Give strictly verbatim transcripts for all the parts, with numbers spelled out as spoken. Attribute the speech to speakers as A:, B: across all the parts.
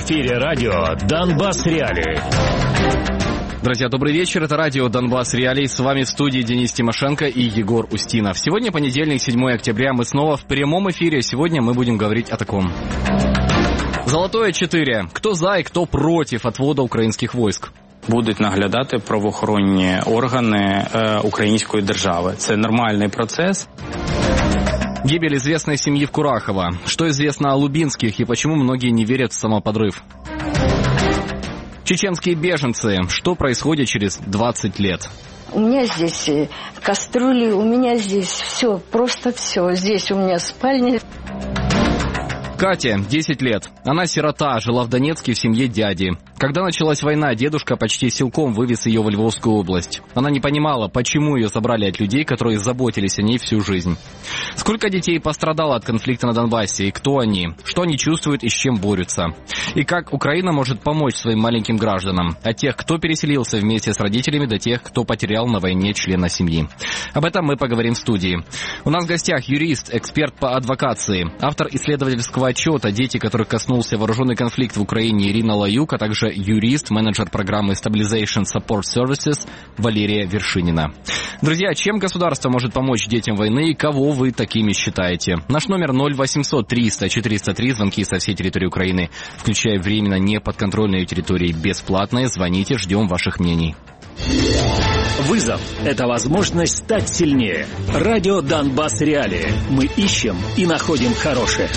A: эфире радио «Донбасс Реалии».
B: Друзья, добрый вечер. Это радио «Донбасс Реалии». С вами в студии Денис Тимошенко и Егор Устинов. Сегодня понедельник, седьмое октября. Мы снова в прямом эфире. Сегодня мы будем говорить о таком. Золотое четыре. Кто за и кто против отвода українських войск?
C: Будуть наглядати правоохоронні органи е, української держави. Це нормальний процесс.
B: Гибель известной семьи в Курахово. Что известно о Лубинских и почему многие не верят в самоподрыв? Чеченские беженцы. Что происходит через двадцать лет?
D: У меня здесь кастрюли, у меня здесь все, просто все. Здесь у меня спальня.
B: Катя, десять лет. Она сирота, жила в Донецке в семье дяди. Когда началась война, дедушка почти силком вывез ее в Львовскую область. Она не понимала, почему ее забрали от людей, которые заботились о ней всю жизнь. Сколько детей пострадало от конфликта на Донбассе, и кто они, что они чувствуют и с чем борются. И как Украина может помочь своим маленьким гражданам, от тех, кто переселился вместе с родителями, до тех, кто потерял на войне члена семьи. Об этом мы поговорим в студии. У нас в гостях юрист, эксперт по адвокации, автор исследовательского отчета «Дети, которых коснулся вооруженный конфликт в Украине» Ирина Лаюк, а также юрист, менеджер программы Stabilization Support Services Валерия Вершинина. Друзья, чем государство может помочь детям войны и кого вы такими считаете? Наш номер ноль восемьсот триста четыреста три, звонки со всей территории Украины, включая временно неподконтрольные территории, бесплатные. Звоните, ждем ваших мнений.
A: Вызов – это возможность стать сильнее. Радио «Донбасс Реалии». Мы ищем и находим хорошее.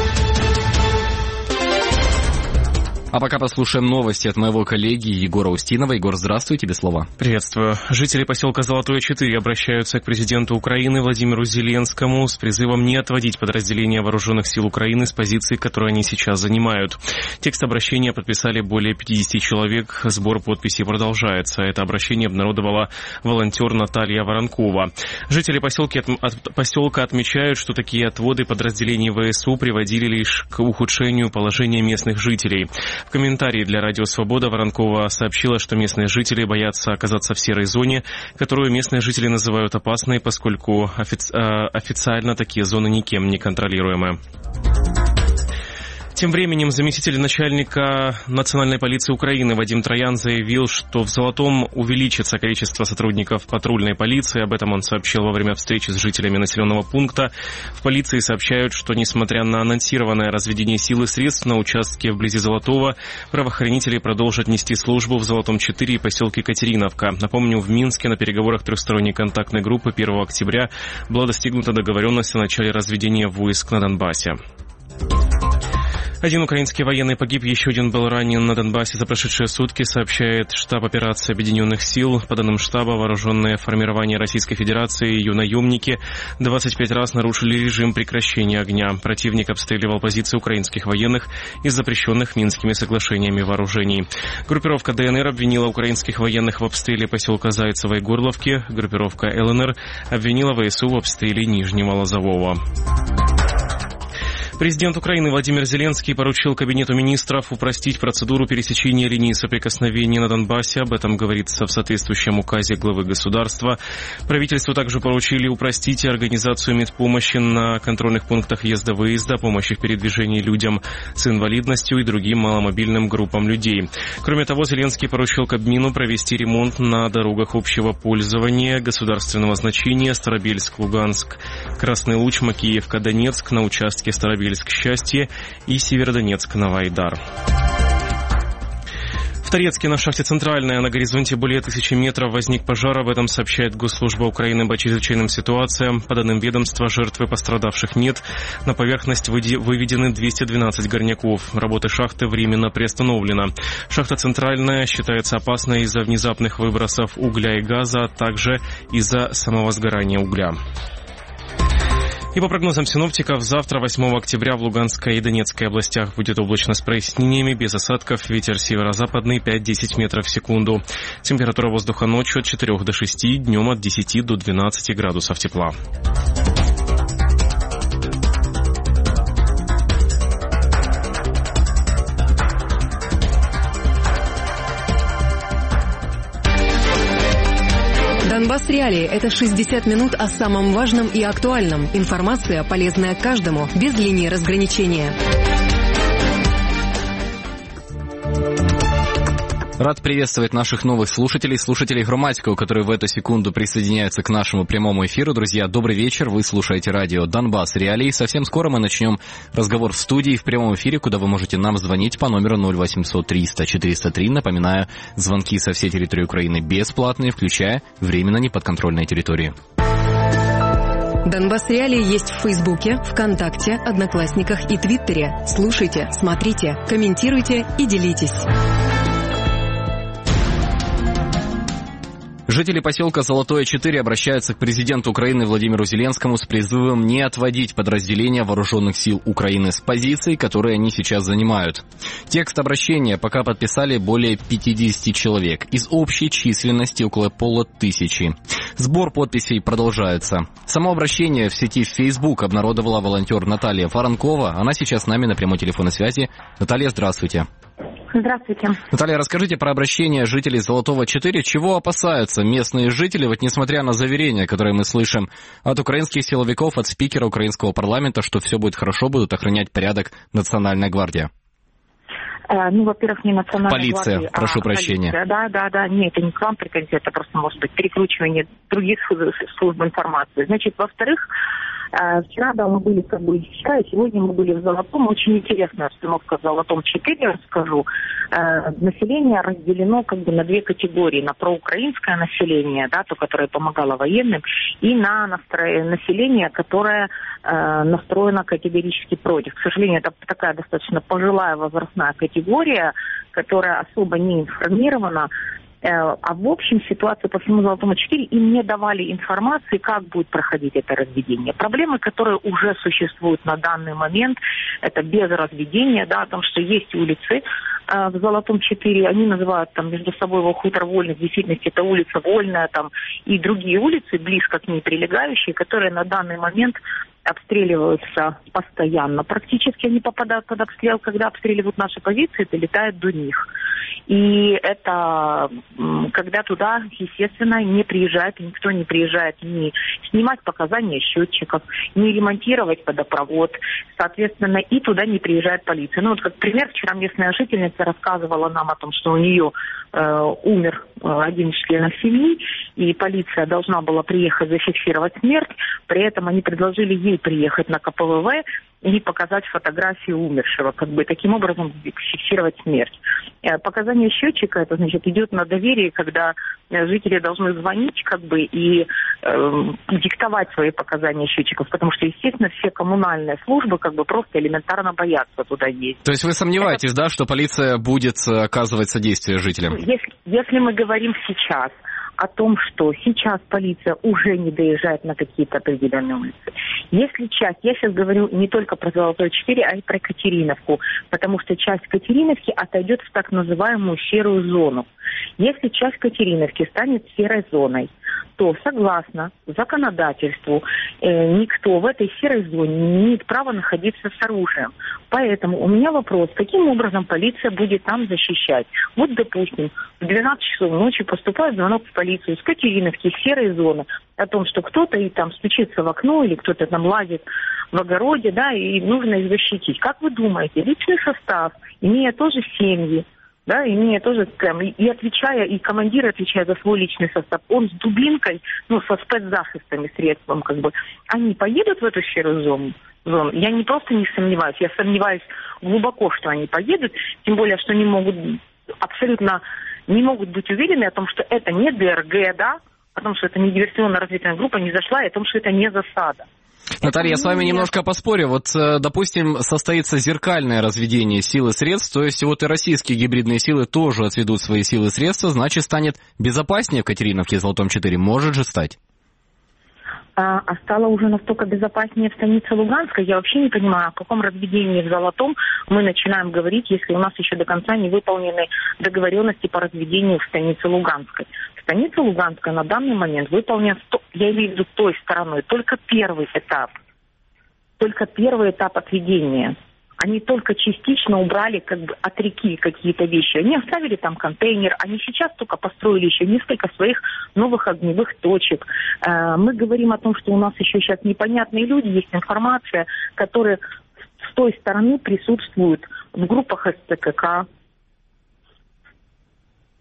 B: А пока послушаем новости от моего коллеги Егора Устинова. Егор, здравствуй, тебе слово.
E: Приветствую. Жители поселка Золотое четыре обращаются к президенту Украины Владимиру Зеленскому с призывом не отводить подразделения вооруженных сил Украины с позиций, которые они сейчас занимают. Текст обращения подписали более пятьдесят человек. Сбор подписей продолжается. Это обращение обнародовала волонтер Наталья Воронкова. Жители поселка, от, поселка отмечают, что такие отводы подразделений ВСУ приводили лишь к ухудшению положения местных жителей. В комментарии для «Радио Свобода» Воронкова сообщила, что местные жители боятся оказаться в серой зоне, которую местные жители называют опасной, поскольку офици- официально такие зоны никем не контролируемы. Тем временем заместитель начальника Национальной полиции Украины Вадим Троян заявил, что в Золотом увеличится количество сотрудников патрульной полиции. Об этом он сообщил во время встречи с жителями населенного пункта. В полиции сообщают, что несмотря на анонсированное разведение сил и средств на участке вблизи Золотого, правоохранители продолжат нести службу в Золотом четыре и поселке Катериновка. Напомню, в Минске на переговорах трехсторонней контактной группы первого октября была достигнута договоренность о начале разведения войск на Донбассе. Один украинский военный погиб, еще один был ранен на Донбассе за прошедшие сутки, сообщает штаб операции Объединенных сил. По данным штаба, вооруженные формирования Российской Федерации и ее наемники двадцать пять раз нарушили режим прекращения огня. Противник обстреливал позиции украинских военных из запрещенных Минскими соглашениями вооружений. Группировка ДНР обвинила украинских военных в обстреле поселка Зайцево и Горловки. Группировка ЛНР обвинила ВСУ в обстреле Нижнего Лозового. Президент Украины Владимир Зеленский поручил Кабинету министров упростить процедуру пересечения линии соприкосновения на Донбассе. Об этом говорится в соответствующем указе главы государства. Правительству также поручили упростить организацию медпомощи на контрольных пунктах въезда-выезда, помощи в передвижении людям с инвалидностью и другим маломобильным группам людей. Кроме того, Зеленский поручил Кабмину провести ремонт на дорогах общего пользования государственного значения Старобельск-Луганск, Красный Луч, Макеевка-Донецк на участке Старобельск Счастье и Северодонецк-Новоайдар. В Торецке на шахте «Центральная» на горизонте более тысячи метров возник пожар. Об этом сообщает Госслужба Украины по чрезвычайным ситуациям. По данным ведомства, жертв и пострадавших нет. На поверхность выведены двести двенадцать горняков. Работы шахты временно приостановлены. Шахта «Центральная» считается опасной из-за внезапных выбросов угля и газа, а также из-за самого сгорания угля. И по прогнозам синоптиков, завтра, восьмого октября, в Луганской и Донецкой областях будет облачно с прояснениями, без осадков, ветер северо-западный пять-десять метров в секунду. Температура воздуха ночью от четырёх до шести, днем от десяти до двенадцати градусов тепла.
F: Донбасс Реалии – это шестьдесят минут о самом важном и актуальном. Информация, полезная каждому, без линии разграничения.
B: Рад приветствовать наших новых слушателей, слушателей Громадского, которые в эту секунду присоединяются к нашему прямому эфиру. Друзья, добрый вечер, вы слушаете радио Донбасс Реалии. Совсем скоро мы начнем разговор в студии в прямом эфире, куда вы можете нам звонить по номеру ноль восемьсот триста четыреста три. Напоминаю, звонки со всей территории Украины бесплатные, включая временно неподконтрольные территории.
F: Донбасс Реалии есть в Фейсбуке, ВКонтакте, Одноклассниках и Твиттере. Слушайте, смотрите, комментируйте и делитесь.
B: Жители поселка Золотое четыре обращаются к президенту Украины Владимиру Зеленскому с призывом не отводить подразделения вооруженных сил Украины с позиций, которые они сейчас занимают. Текст обращения пока подписали более пятьдесят человек, из общей численности около полутысячи. Сбор подписей продолжается. Само обращение в сети Facebook обнародовала волонтер Наталья Фаранкова. Она сейчас с нами на прямой телефонной связи. Наталья, здравствуйте.
G: Здравствуйте.
B: Наталья, расскажите про обращение жителей Золотого четыре. Чего опасаются местные жители, вот несмотря на заверения, которые мы слышим от украинских силовиков, от спикера украинского парламента, что все будет хорошо, будут охранять порядок Национальная гвардия?
G: Э, ну, во-первых, не Национальная
B: полиция,
G: гвардия,
B: прошу
G: а
B: прощения.
G: Полиция. Да, да, да. Нет, это не к вам претензия, это просто может быть перекручивание других служб информации. Значит, во-вторых, вчера, да, мы были как бы вчера, и сегодня мы были в Золотом. Очень интересная обстановка в Золотом четыре, расскажу. Э, население разделено как бы на две категории. На проукраинское население, да, то, которое помогало военным, и на настро... население, которое э, настроено категорически против. К сожалению, это такая достаточно пожилая возрастная категория, которая особо не информирована. А в общем ситуацию по всему Золотому четыре им не давали информации, как будет проходить это разведение. Проблемы, которые уже существуют на данный момент, это без разведения, да, о том, что есть улицы э, в Золотом четыре, они называют там между собой его хутор Вольный, в действительности это улица Вольная там, и другие улицы, близко к ней прилегающие, которые на данный момент обстреливаются постоянно. Практически они попадают под обстрел, когда обстреливают наши позиции, долетают до них. И это, когда туда, естественно, не приезжает, никто не приезжает ни снимать показания счетчиков, ни ремонтировать водопровод, соответственно, и туда не приезжает полиция. Ну вот как пример, вчера местная жительница рассказывала нам о том, что у нее э, умер один из членов семьи, и полиция должна была приехать зафиксировать смерть, при этом они предложили ей приехать на ка пэ вэ вэ и показать фотографию умершего, как бы таким образом фиксировать смерть. Показания счетчика, это значит идет на доверие, когда жители должны звонить как бы и э, диктовать свои показания счетчиков, потому что, естественно, все коммунальные службы как бы просто элементарно боятся туда ездить.
B: То есть вы сомневаетесь, это... да, что полиция будет оказывать содействие жителям?
G: Если, если мы говорим сейчас о том, что сейчас полиция уже не доезжает на какие-то определенные улицы. Если часть, я сейчас говорю не только про Золотое четыре, а и про Катериновку, потому что часть Катериновки отойдет в так называемую серую зону. Если часть Катериновки станет серой зоной, то, согласно законодательству, э, никто в этой серой зоне не имеет права находиться с оружием. Поэтому у меня вопрос, каким образом полиция будет там защищать? Вот, допустим, в двенадцать часов ночи поступает звонок в полицию с Катериновки, с серой зоны, о том, что кто-то и там стучится в окно, или кто-то там лазит в огороде, да, и нужно их защитить. Как вы думаете, личный состав, имея тоже семьи, да, имея тоже, и отвечая, и командир отвечая за свой личный состав, он с дубинкой, ну, со спецзахистами, средством, как бы, они поедут в эту серую зону? зону? Я не просто не сомневаюсь, я сомневаюсь глубоко, что они поедут, тем более, что они могут абсолютно не могут быть уверены о том, что это не дэ эр гэ, да, о том, что это не диверсионно-разведывательная группа, не зашла, и о том, что это не засада.
B: Наталья, я с вами немножко поспорю. Вот, допустим, состоится зеркальное разведение сил и средств, то есть вот и российские гибридные силы тоже отведут свои силы и средства, значит, станет безопаснее в Катериновке и Золотом четыре? Может же стать?
G: А, а стало уже настолько безопаснее в станице Луганской. Я вообще не понимаю, о каком разведении в Золотом мы начинаем говорить, если у нас еще до конца не выполнены договоренности по разведению в станице Луганской. Станица Луганская на данный момент выполнена, я имею в виду той стороной, только первый этап. Только первый этап отведения. Они только частично убрали как бы от реки какие-то вещи. Они оставили там контейнер, они сейчас только построили еще несколько своих новых огневых точек. Мы говорим о том, что у нас еще сейчас непонятные люди, есть информация, которая с той стороны присутствует в группах эс цэ ка ка.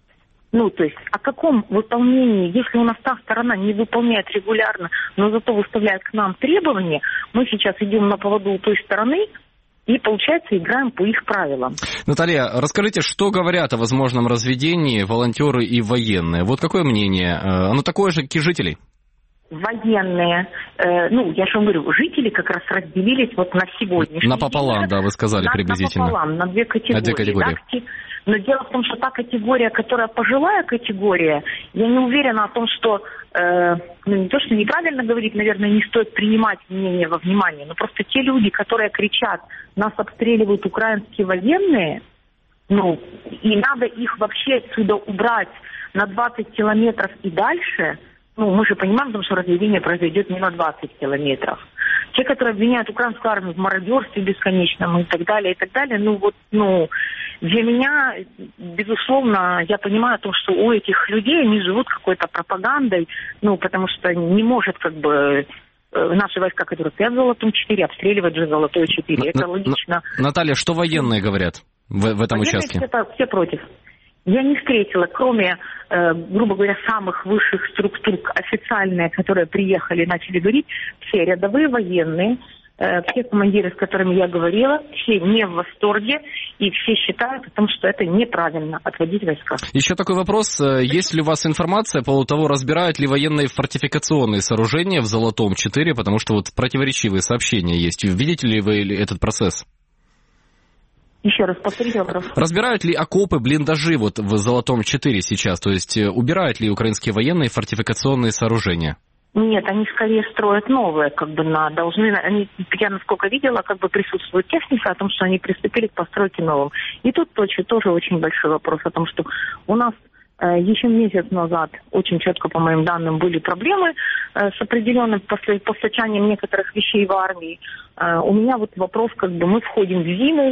G: Ну, то есть о каком выполнении, если у нас та сторона не выполняет регулярно, но зато выставляет к нам требования, мы сейчас идем на поводу у той стороны и, получается, играем по их правилам.
B: Наталья, расскажите, что говорят о возможном разведении волонтеры и военные? Вот какое мнение? Оно такое же, как и жителей?
G: Военные, э, ну, я же вам говорю, жители как раз разделились вот на сегодняшний
B: Напополам,
G: день.
B: Да, вы сказали
G: на,
B: приблизительно.
G: Напополам, на две категории.
B: На две категории.
G: Да? Но дело в том, что та категория, которая пожилая категория, я не уверена о том, что, э, ну, не то, что неправильно говорить, наверное, не стоит принимать мнение во внимание, но просто те люди, которые кричат, нас обстреливают украинские военные, ну, и надо их вообще отсюда убрать на двадцать километров и дальше. Ну, мы же понимаем, потому что разведение произойдет не на двадцать километров. Те, которые обвиняют украинскую армию в мародерстве бесконечном и так далее, и так далее, ну вот, ну, для меня, безусловно, я понимаю о том, что у этих людей они живут какой-то пропагандой, ну, потому что не может, как бы, наши войска, которые стоят в Золотом четыре, обстреливать же Золотое четыре. Это логично.
B: Наталья, что военные говорят в, в этом
G: военные
B: участке?
G: Все, все против. Я не встретила, кроме, э, грубо говоря, самых высших структур официальные, которые приехали и начали говорить, все рядовые военные, э, все командиры, с которыми я говорила, все не в восторге, и все считают о том, что это неправильно отводить войска.
B: Еще такой вопрос. Есть ли у вас информация по поводу того, разбирают ли военные фортификационные сооружения в Золотом четыре, потому что вот противоречивые сообщения есть. Видите ли вы этот процесс?
G: Еще раз повторите вопрос.
B: Разбирают ли окопы, блиндажи вот в Золотом четыре сейчас? То есть убирают ли украинские военные фортификационные сооружения?
G: Нет, они скорее строят новые, как бы на должны, они, я насколько видела, как бы присутствует техника о том, что они приступили к постройке новым. И тут тоже, тоже очень большой вопрос о том, что у нас э, еще месяц назад, очень четко по моим данным, были проблемы э, с определенным постачанием некоторых вещей в армии. Э, у меня вот вопрос, как бы мы входим в зиму,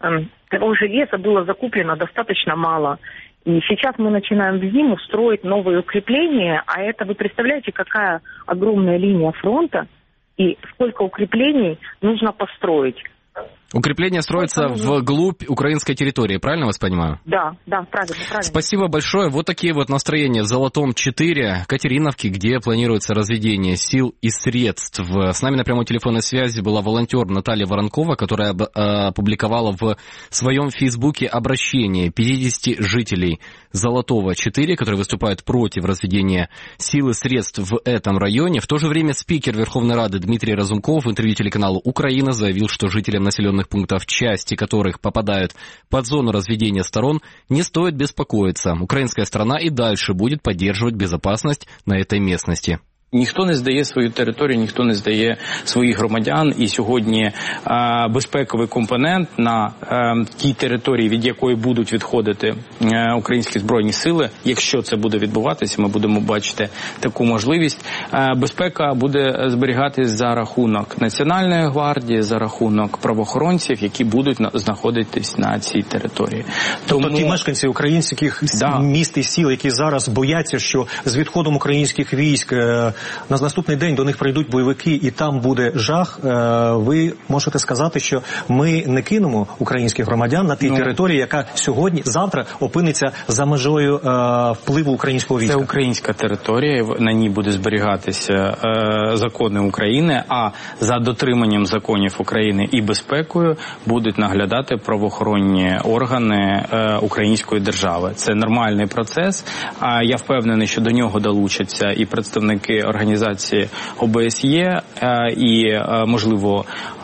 G: того железа было закуплено достаточно мало. И сейчас мы начинаем в зиму строить новые укрепления, а это, вы представляете, какая огромная линия фронта и сколько укреплений нужно построить.
B: Укрепление строится вглубь украинской территории, правильно вас понимаю?
G: Да, да, правильно, правильно.
B: Спасибо большое. Вот такие вот настроения в Золотом четыре, Катериновке, где планируется разведение сил и средств. С нами на прямой телефонной связи была волонтер Наталья Воронкова, которая опубликовала в своем фейсбуке обращение пятидесяти жителей Золотого четыре, которые выступают против разведения сил и средств в этом районе. В то же время спикер Верховной Рады Дмитрий Разумков в интервью телеканалу «Украина» заявил, что жителям населенных пунктов, части которых попадают под зону разведения сторон, не стоит беспокоиться. Украинская сторона и дальше будет поддерживать безопасность на этой местности.
C: Ніхто не здає свою територію, ніхто не здає своїх громадян, і сьогодні е, безпековий компонент на е, тій території, від якої будуть відходити е, українські збройні сили, якщо це буде відбуватися, ми будемо бачити таку можливість, е, безпека буде зберігатись за рахунок Національної гвардії, за рахунок правоохоронців, які будуть знаходитись на цій території.
H: Тому... Тобто ті мешканці українських да. міст і сіл, які зараз бояться, що з відходом українських військ на наступний день до них прийдуть бойовики і там буде жах, ви можете сказати, що ми не кинемо українських громадян на тій ну, території, яка сьогодні, завтра опиниться за межою е, впливу українського війська?
C: Це українська територія, на ній буде зберігатися е, закони України, а за дотриманням законів України і безпекою будуть наглядати правоохоронні органи е, української держави. Це нормальний процес, а я впевнений, що до нього долучаться і представники організації О Б С Є, і, можливо,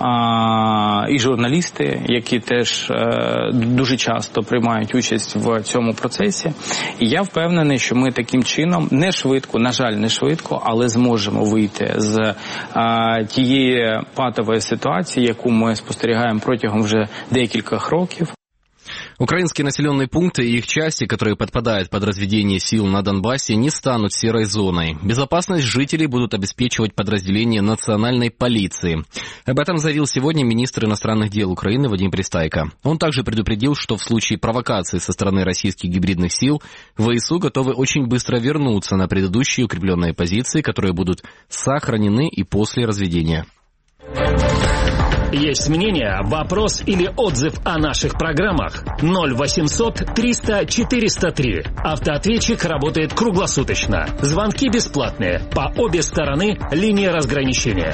C: і журналісти, які теж дуже часто приймають участь в цьому процесі. І я впевнений, що ми таким чином, не швидко, на жаль, не швидко, але зможемо вийти з тієї патової ситуації, яку ми спостерігаємо протягом вже декількох років.
B: Украинские населенные пункты и их части, которые подпадают под разведение сил на Донбассе, не станут серой зоной. Безопасность жителей будут обеспечивать подразделения национальной полиции. Об этом заявил сегодня министр иностранных дел Украины Вадим Пристайко. Он также предупредил, что в случае провокации со стороны российских гибридных сил ВСУ готовы очень быстро вернуться на предыдущие укрепленные позиции, которые будут сохранены и после разведения.
A: Есть мнение, вопрос или отзыв о наших программах? ноль восемьсот триста четыреста три. Автоответчик работает круглосуточно. Звонки бесплатные. По обе стороны линии разграничения.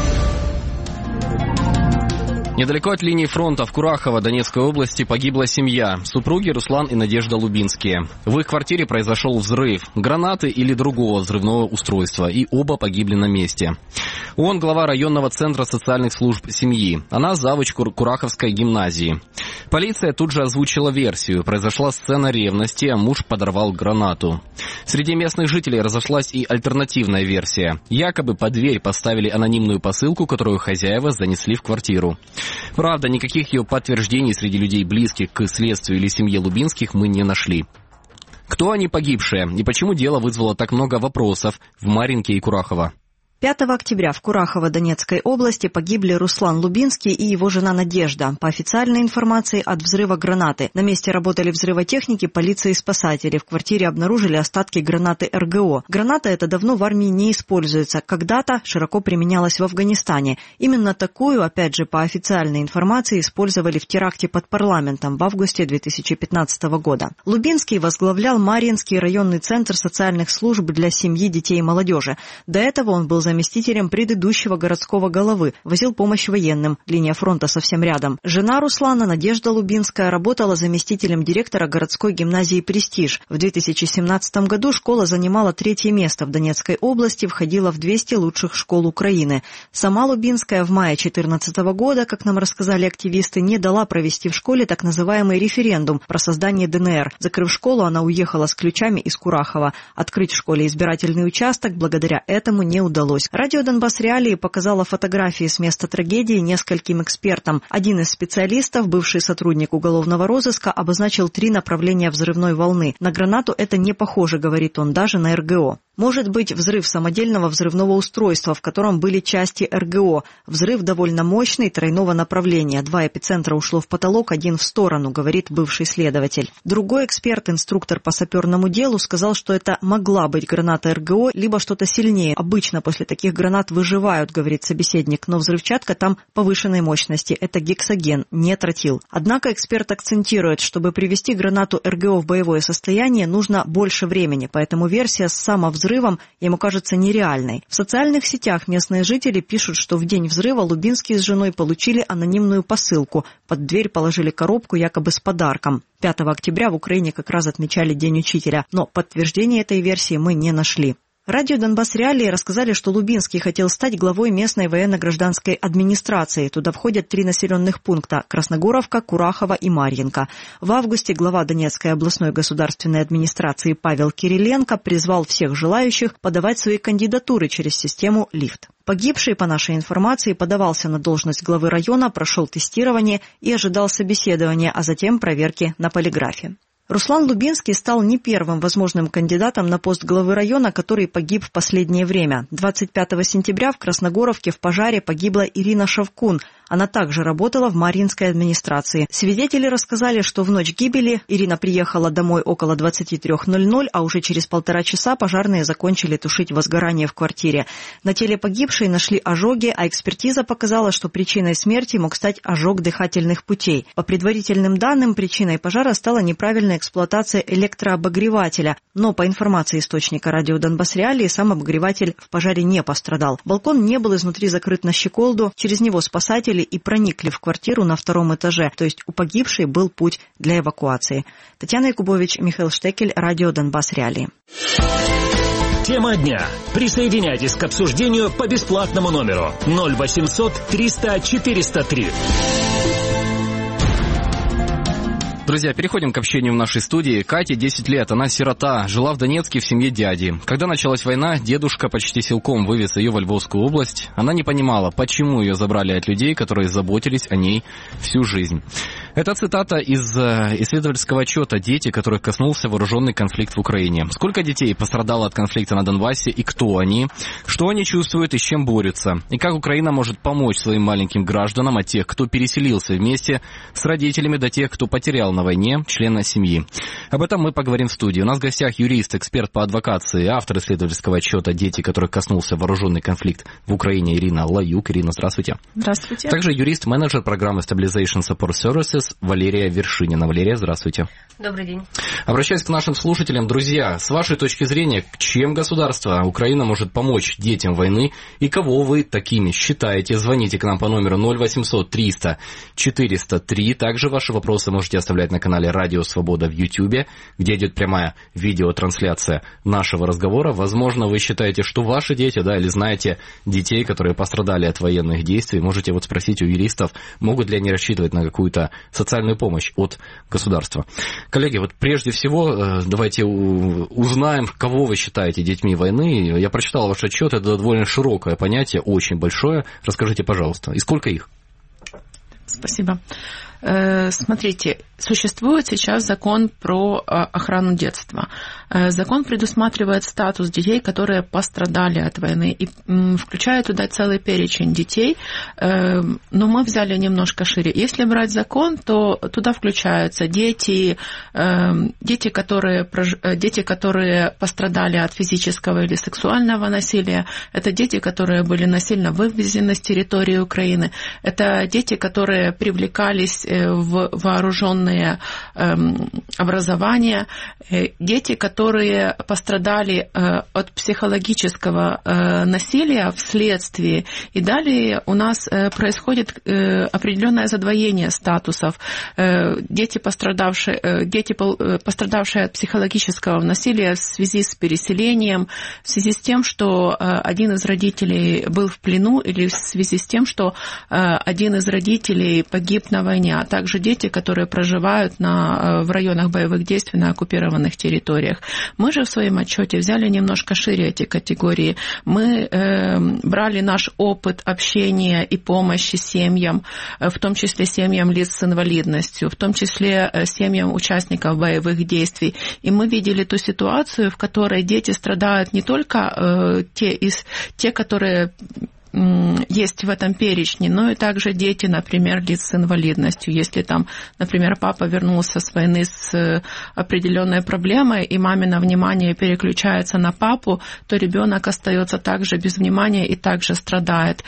B: Недалеко от линии фронта в Курахово Донецкой области погибла семья. Супруги Руслан и Надежда Лубинские. В их квартире произошел взрыв, гранаты или другого взрывного устройства, и оба погибли на месте. Он глава районного центра социальных служб семьи. Она завуч Кураховской гимназии. Полиция тут же озвучила версию. Произошла сцена ревности, а муж подорвал гранату. Среди местных жителей разошлась и альтернативная версия. Якобы под дверь поставили анонимную посылку, которую хозяева занесли в квартиру. Правда, никаких ее подтверждений среди людей, близких к следствию или семье Лубинских, мы не нашли. Кто они погибшие и почему дело вызвало так много вопросов в Марьинке и Курахово?
I: пятого октября в Курахово Донецкой области погибли Руслан Лубинский и его жена Надежда. По официальной информации, от взрыва гранаты. На месте работали взрывотехники, полиция и спасатели. В квартире обнаружили остатки гранаты эр гэ о. Граната эта давно в армии не используется. Когда-то широко применялась в Афганистане. Именно такую, опять же, по официальной информации, использовали в теракте под парламентом в августе две тысячи пятнадцатого года. Лубинский возглавлял Марьинский районный центр социальных служб для семьи, детей и молодежи. До этого он был заместителем предыдущего городского головы, возил помощь военным, линия фронта совсем рядом. Жена Руслана, Надежда Лубинская, работала заместителем директора городской гимназии «Престиж». В две тысячи семнадцатом году школа занимала третье место в Донецкой области, входила в двести лучших школ Украины. Сама Лубинская в мае две тысячи четырнадцатого года, как нам рассказали активисты, не дала провести в школе так называемый референдум про создание дэ эн эр. Закрыв школу, она уехала с ключами из Курахова. Открыть в школе избирательный участок благодаря этому не удалось. Радио «Донбасс Реалии» показало фотографии с места трагедии нескольким экспертам. Один из специалистов, бывший сотрудник уголовного розыска, обозначил три направления взрывной волны. На гранату это не похоже, говорит он, даже на эр гэ о. Может быть взрыв самодельного взрывного устройства, в котором были части эр гэ о. Взрыв довольно мощный, тройного направления. Два эпицентра ушло в потолок, один в сторону, говорит бывший следователь. Другой эксперт, инструктор по саперному делу, сказал, что это могла быть граната эр гэ о, либо что-то сильнее. Обычно после таких гранат выживают, говорит собеседник, но взрывчатка там повышенной мощности. Это гексоген, не тротил. Однако эксперт акцентирует, чтобы привести гранату эр гэ о в боевое состояние, нужно больше времени, поэтому версия с самовзрывом взрывом ему кажется нереальной. В социальных сетях местные жители пишут, что в день взрыва Лубинский с женой получили анонимную посылку. Под дверь положили коробку якобы с подарком. пятого октября в Украине как раз отмечали День учителя, но подтверждения этой версии мы не нашли. Радио «Донбасс Реалии» рассказали, что Лубинский хотел стать главой местной военно-гражданской администрации. Туда входят три населенных пункта – Красногоровка, Курахово и Марьинка. В августе глава Донецкой областной государственной администрации Павел Кириленко призвал всех желающих подавать свои кандидатуры через систему «Лифт». Погибший, по нашей информации, подавался на должность главы района, прошел тестирование и ожидал собеседования, а затем проверки на полиграфе. Руслан Лубинский стал не первым возможным кандидатом на пост главы района, который погиб в последнее время. двадцать пятого сентября в Красногоровке в пожаре погибла Ирина Шавкун. Она также работала в Марьинской администрации. Свидетели рассказали, что в ночь гибели Ирина приехала домой около двадцать три ноль ноль, а уже через полтора часа пожарные закончили тушить возгорание в квартире. На теле погибшей нашли ожоги, а экспертиза показала, что причиной смерти мог стать ожог дыхательных путей. По предварительным данным, причиной пожара стала неправильная эксплуатация электрообогревателя. Но по информации источника радио «Донбасс Реалии» сам обогреватель в пожаре не пострадал. Балкон не был изнутри закрыт на щеколду, через него спасатели и проникли в квартиру на втором этаже, то есть у погибшей был путь для эвакуации. Татьяна Якубович, Михаил Штекель, радио «Донбасс Реалии».
A: Тема дня. Присоединяйтесь к обсуждению по бесплатному номеру ноль восемьсот триста четыреста три.
B: Друзья, переходим к общению в нашей студии. Кате десять лет, она сирота, жила в Донецке в семье дяди. Когда началась война, дедушка почти силком вывез ее во Львовскую область. Она не понимала, почему ее забрали от людей, которые заботились о ней всю жизнь. Это цитата из исследовательского отчета «Дети, которых коснулся вооруженный конфликт в Украине». Сколько детей пострадало от конфликта на Донбассе и кто они? Что они чувствуют и с чем борются? И как Украина может помочь своим маленьким гражданам от тех, кто переселился вместе с родителями, до тех, кто потерял на войне члена семьи? Об этом мы поговорим в студии. У нас в гостях юрист, эксперт по адвокации, автор исследовательского отчета «Дети, которых коснулся вооруженный конфликт в Украине» Ирина Лаюк. Ирина, здравствуйте.
J: Здравствуйте.
B: Также юрист-менеджер программы Stabilization Support Services Валерия Вершинина. Валерия, здравствуйте.
J: Добрый день.
B: Обращаюсь к нашим слушателям. Друзья, с вашей точки зрения, чем государство Украина может помочь детям войны и кого вы такими считаете? Звоните к нам по номеру ноль восемьсот триста четыреста три. Также ваши вопросы можете оставлять на канале Радио Свобода в Ютьюбе, где идет прямая видеотрансляция нашего разговора. Возможно, вы считаете, что ваши дети, да, или знаете детей, которые пострадали от военных действий. Можете вот спросить у юристов, могут ли они рассчитывать на какую-то социальную помощь от государства. Коллеги, вот прежде всего давайте узнаем, кого вы считаете детьми войны. Я прочитал ваш отчет, это довольно широкое понятие, очень большое. Расскажите, пожалуйста, и сколько их?
J: Спасибо. Смотрите, существует сейчас закон про охрану детства. Закон предусматривает статус детей, которые пострадали от войны, и включает туда целый перечень детей, но мы взяли немножко шире. Если брать закон, то туда включаются дети, дети, которые, дети, которые пострадали от физического или сексуального насилия, это дети, которые были насильно вывезены с территории Украины, это дети, которые привлекались в вооруженные образования, дети, которые пострадали от психологического насилия вследствие. И далее у нас происходит определенное задвоение статусов. Дети, пострадавшие, дети, пострадавшие от психологического насилия в связи с переселением, в связи с тем, что один из родителей был в плену, или в связи с тем, что один из родителей погиб на войне, а также дети, которые проживают на, в районах боевых действий на оккупированных территориях. Мы же в своем отчете взяли немножко шире эти категории. Мы э, брали наш опыт общения и помощи семьям, в том числе семьям лиц с инвалидностью, в том числе семьям участников боевых действий. И мы видели ту ситуацию, в которой дети страдают не только э, те, из, те, которые есть в этом перечне, но и также дети, например, лиц с инвалидностью. Если там, например, папа вернулся с войны с определенной проблемой, и мамино внимание переключается на папу, то ребенок остается также без внимания и также страдает.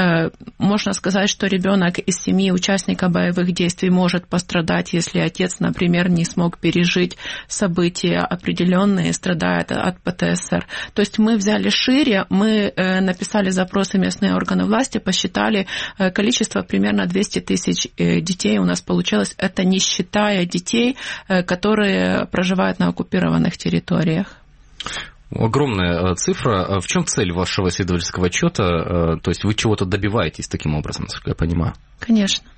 J: Можно сказать, что ребенок из семьи участника боевых действий может пострадать, если отец, например, не смог пережить события определенные, страдает от пэ тэ эс эр. То есть мы взяли шире, мы написали запросы местные органы власти, посчитали количество примерно двести тысяч детей у нас получилось. Это не считая детей, которые проживают на оккупированных территориях.
B: Огромная цифра. В чем цель вашего исследовательского отчета? То есть вы чего-то добиваетесь таким образом, насколько я понимаю?
J: Конечно.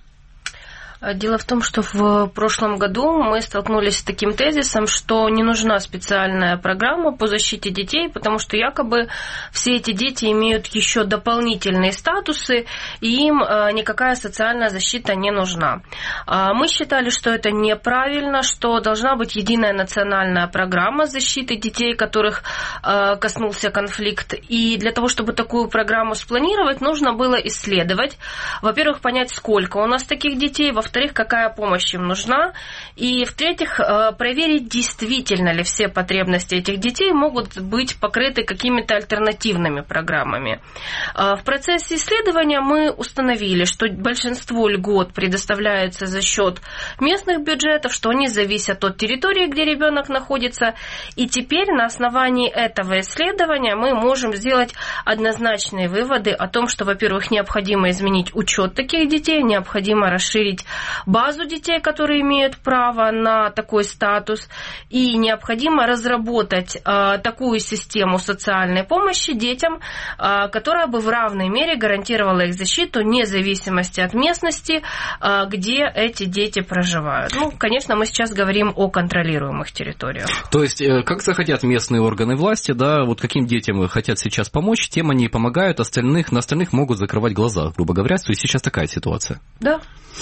K: Дело в том, что в прошлом году мы столкнулись с таким тезисом, что не нужна специальная программа по защите детей, потому что якобы все эти дети имеют еще дополнительные статусы, и им никакая социальная защита не нужна. Мы считали, что это неправильно, что должна быть единая национальная программа защиты детей, которых коснулся конфликт. И для того, чтобы такую программу спланировать, нужно было исследовать, во-первых, понять, сколько у нас таких детей, во во-вторых, какая помощь им нужна, и, в-третьих, проверить, действительно ли все потребности этих детей могут быть покрыты какими-то альтернативными программами. В процессе исследования мы установили, что большинство льгот предоставляется за счет местных бюджетов, что они зависят от территории, где ребенок находится, и теперь на основании этого исследования мы можем сделать однозначные выводы о том, что, во-первых, необходимо изменить учет таких детей, необходимо расширить базу детей, которые имеют право на такой статус, и необходимо разработать э, такую систему социальной помощи детям, э, которая бы в равной мере гарантировала их защиту, вне зависимости от местности, э, где эти дети проживают. Ну, конечно, мы сейчас говорим о контролируемых территориях.
B: То есть, э, как захотят местные органы власти, да, вот каким детям хотят сейчас помочь, тем они и помогают, остальных, на остальных могут закрывать глаза, грубо говоря, то есть сейчас такая ситуация.
K: Да.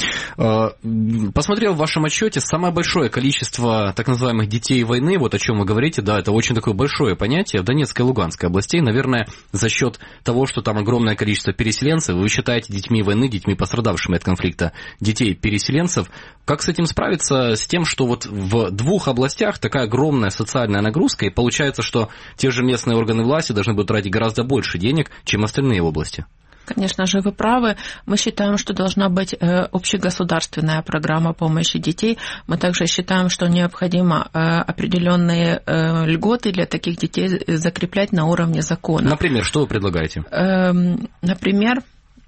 B: Посмотрел в вашем отчете самое большое количество так называемых детей войны, вот о чем вы говорите, да, это очень такое большое понятие в Донецкой и Луганской областей, наверное, за счет того, что там огромное количество переселенцев, вы считаете детьми войны, детьми пострадавшими от конфликта, детей-переселенцев. Как с этим справиться, с тем, что вот в двух областях такая огромная социальная нагрузка, и получается, что те же местные органы власти должны будут тратить гораздо больше денег, чем остальные области?
J: Конечно же, вы правы. Мы считаем, что должна быть общегосударственная программа помощи детей. Мы также считаем, что необходимо определенные льготы для таких детей закреплять на уровне закона.
B: Например, что вы предлагаете?
J: Например,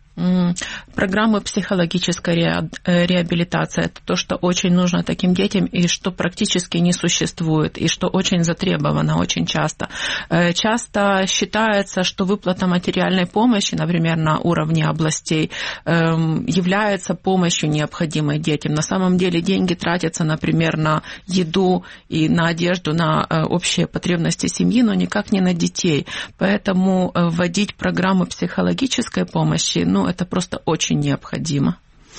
J: программы психологической реабилитации. Это то, что очень нужно таким детям и что практически не существует, и что очень затребовано очень часто. Часто считается, что выплата материальной помощи, например, на уровне областей, является помощью необходимой детям. На самом деле деньги тратятся, например, на еду и на одежду, на общие потребности семьи, но никак не на детей. Поэтому вводить программы психологической помощи, ну, это просто очень необходимо.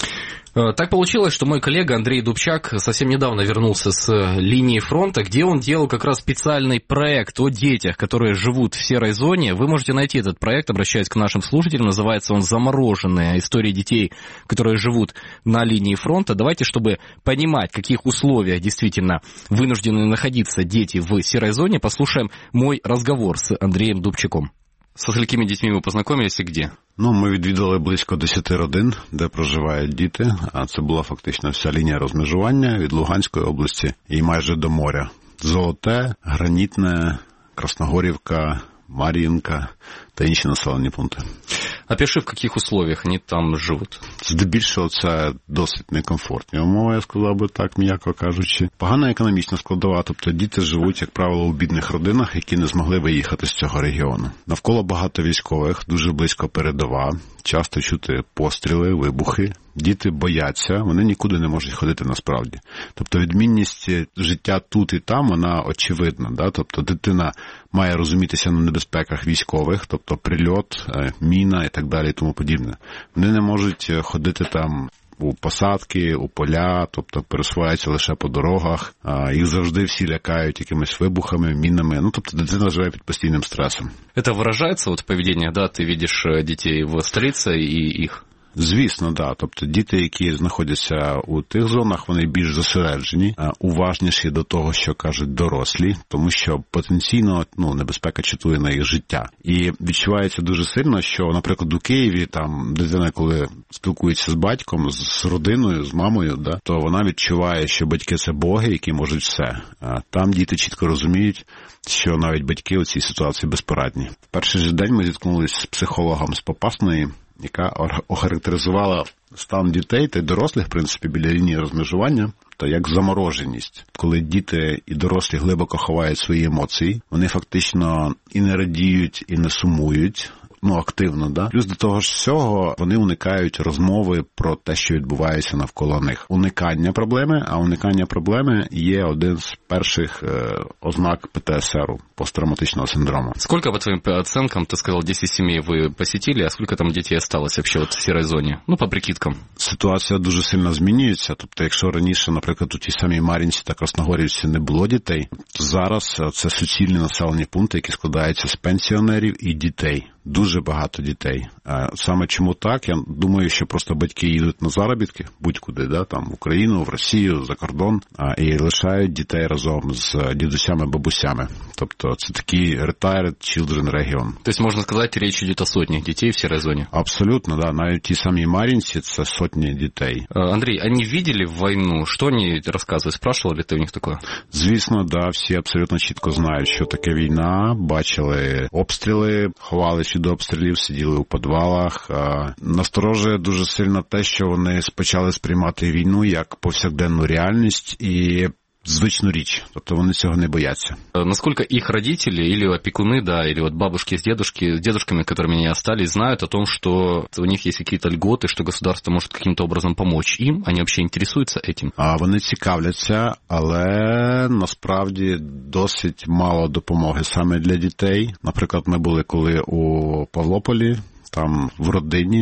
B: Так получилось, что мой коллега Андрей Дубчак совсем недавно вернулся с линии фронта, где он делал как раз специальный проект о детях, которые живут в серой зоне. Вы можете найти этот проект, обращаясь к нашим слушателям. Называется он «Замороженные истории детей, которые живут на линии фронта». Давайте, чтобы понимать, в каких условиях действительно вынуждены находиться дети в серой зоне, послушаем мой разговор с Андреем Дубчаком. Со сколькими дітьми ви познайомилися і де?
L: Ну, ми відвідали близько десять родин, де проживають діти, а це була фактично вся лінія розмежування від Луганської області і майже до моря. Золоте, Гранітне, Красногорівка, Мар'їнка та інші населені пункти.
B: Опиши, в яких условиях вони там живуть?
L: Здебільшого це досить некомфортні умови, я сказав би так, м'яко кажучи. Погана економічна складова, тобто діти живуть, як правило, у бідних родинах, які не змогли виїхати з цього регіону. Навколо багато військових, дуже близько передова, часто чути постріли, вибухи. Діти бояться, вони нікуди не можуть ходити насправді. Тобто відмінність життя тут і там, вона очевидна. Да? Тобто дитина має розумітися на небезпеках військових, тобто прильот, міна і так далі і тому подібне. Вони не можуть ходити там у посадки, у поля, тобто пересуваються лише по дорогах. Їх завжди всі лякають якимись вибухами, мінами. Ну, тобто дитина живе під постійним стресом.
B: Це виражається вот в поведінні, да? Ти бачиш дітей в столиці і їх?
L: Звісно, да. Тобто діти, які знаходяться у тих зонах, вони більш зосереджені, уважніші до того, що кажуть дорослі, тому що потенційно, ну, небезпека чатує на їх життя. І відчувається дуже сильно, що, наприклад, у Києві там дитина, коли спілкується з батьком, з родиною, з мамою, да, то вона відчуває, що батьки – це боги, які можуть все. А там діти чітко розуміють, що навіть батьки у цій ситуації безпорадні. В перший же день ми зіткнулися з психологом з Попасної, яка охарактеризувала стан дітей та й дорослих, в принципі, біля лінії розмежування, то як замороженість. Коли діти і дорослі глибоко ховають свої емоції, вони фактично і не радіють, і не сумують, ну, активно, да? Плюс до того ж всього, вони уникають розмови про те, що відбувається навколо них. Уникання проблеми, а уникання проблеми є один з перших е, ознак ПТСРу, посттравматичного синдрому.
B: Сколько, по твоим оценкам, ты сказал, десять семей вы посетили, а сколько там детей осталось вообще вот в серой зоні? Ну, по прикидкам.
L: Ситуація дуже сильно змінюється. Тобто, якщо раніше, наприклад, у тій самій Мар'їнці та Красногорівці не було дітей, то зараз це суцільні населені пункти, які складаються з пенсіонерів і дітей. Дуже багато дітей. Саме чому так? Я думаю, що просто батьки їдуть на заробітки, будь-куди, да, там, в Україну, в Росію, за кордон, і лишають дітей разом з дідусями, бабусями. Тобто це такий retired children region.
B: Тобто, можна сказати, річ йде о сотнях дітей в серій зоні?
L: Абсолютно, да. Навіть в тій самій Мар'їнці це сотні дітей.
B: Андрій, вони бачили війну? Що вони розказують? Спрашували ли ти у них таке?
L: Звісно, да. Всі абсолютно чітко знають, що таке війна. Бачили обстріли, ховалися від обстрілів, сиділи у підвалах. Насторожує дуже сильно те, що вони почали сприймати війну як повсякденну реальність і звичну річ, тобто вони цього не бояться.
B: Насколько их родители или опекуны, да, или вот бабушки с дедушки, с дедушками, которыми они остались, знают о том, что у них есть какие-то льготы, что государство может каким-то образом помочь им, они вообще интересуются этим?
L: А вони цікавляться, але насправді досить мало допомоги саме для дітей. Наприклад, ми були коли у Павлополі, там в родині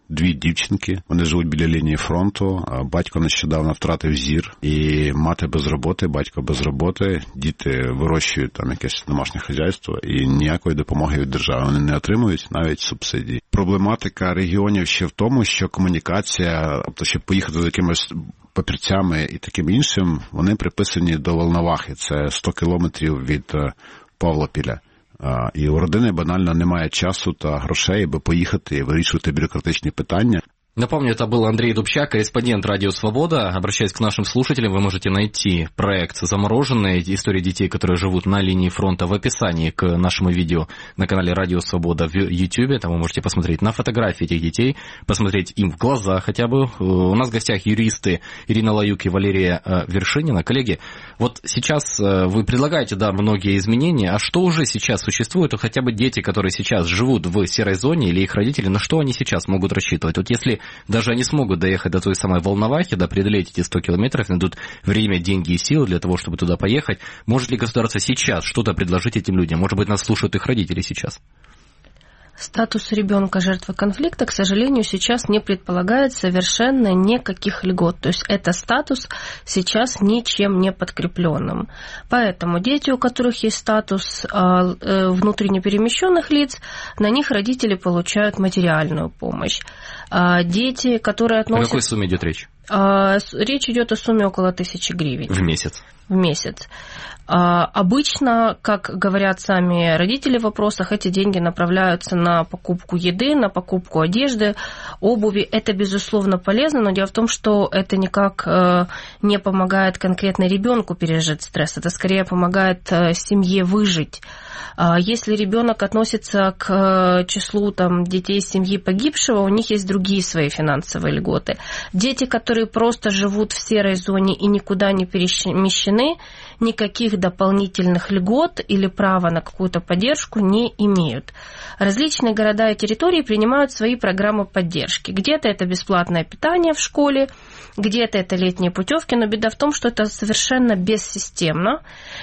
L: дві дівчинки. Вони живуть біля лінії фронту. Батько нещодавно втратив зір. І мати без роботи, батько без роботи. Діти вирощують там якесь домашнє хазяйство. І ніякої допомоги від держави вони не отримують, навіть субсидії. Проблематика регіонів ще в тому, що комунікація, тобто щоб поїхати з якимось папірцями і таким іншим, вони приписані до Волновахи. Це сто кілометрів від Павлопіля. І у родини банально немає часу та грошей, аби поїхати і вирішувати бюрократичні питання.
B: Напомню, это был Андрей Дубчак, корреспондент «Радио Свобода». Обращаясь к нашим слушателям, вы можете найти проект «Замороженные. Истории детей, которые живут на линии фронта» в описании к нашему видео на канале «Радио Свобода» в YouTube. Там вы можете посмотреть на фотографии этих детей, посмотреть им в глаза хотя бы. У нас в гостях юристы Ирина Лаюк и Валерия Вершинина. Коллеги, вот сейчас вы предлагаете, да, многие изменения. А что уже сейчас существует? Вот хотя бы дети, которые сейчас живут в серой зоне, или их родители, на что они сейчас могут рассчитывать? Вот если даже они смогут доехать до той самой Волновахи, да, преодолеть эти сто километров, найдут время, деньги и силы для того, чтобы туда поехать. Может ли государство сейчас что-то предложить этим людям? Может быть, нас слушают их родители сейчас?
K: Статус ребенка жертвы конфликта, к сожалению, сейчас не предполагает совершенно никаких льгот. То есть это статус сейчас ничем не подкрепленным. Поэтому дети, у которых есть статус э, внутренне перемещенных лиц, на них родители получают материальную помощь. А дети, которые относятся...
B: О какой сумме идет речь?
K: А, речь идет о сумме около тысячи гривен.
B: В месяц?
K: В месяц. А, обычно, как говорят сами родители в вопросах, эти деньги направляются на покупку еды, на покупку одежды, обуви. Это, безусловно, полезно, но дело в том, что это никак э, не помогает конкретно ребенку пережить стресс, это скорее помогает э, семье выжить. А если ребенок относится к э, числу там, детей семьи погибшего, у них есть другие свои финансовые льготы. Дети, которые просто живут в серой зоне и никуда не перемещены, никаких дополнительных льгот или права на какую-то поддержку не имеют. Различные города и территории принимают свои программы поддержки. Где-то это бесплатное питание в школе, где-то это летние путевки, но беда в том, что это совершенно бессистемно,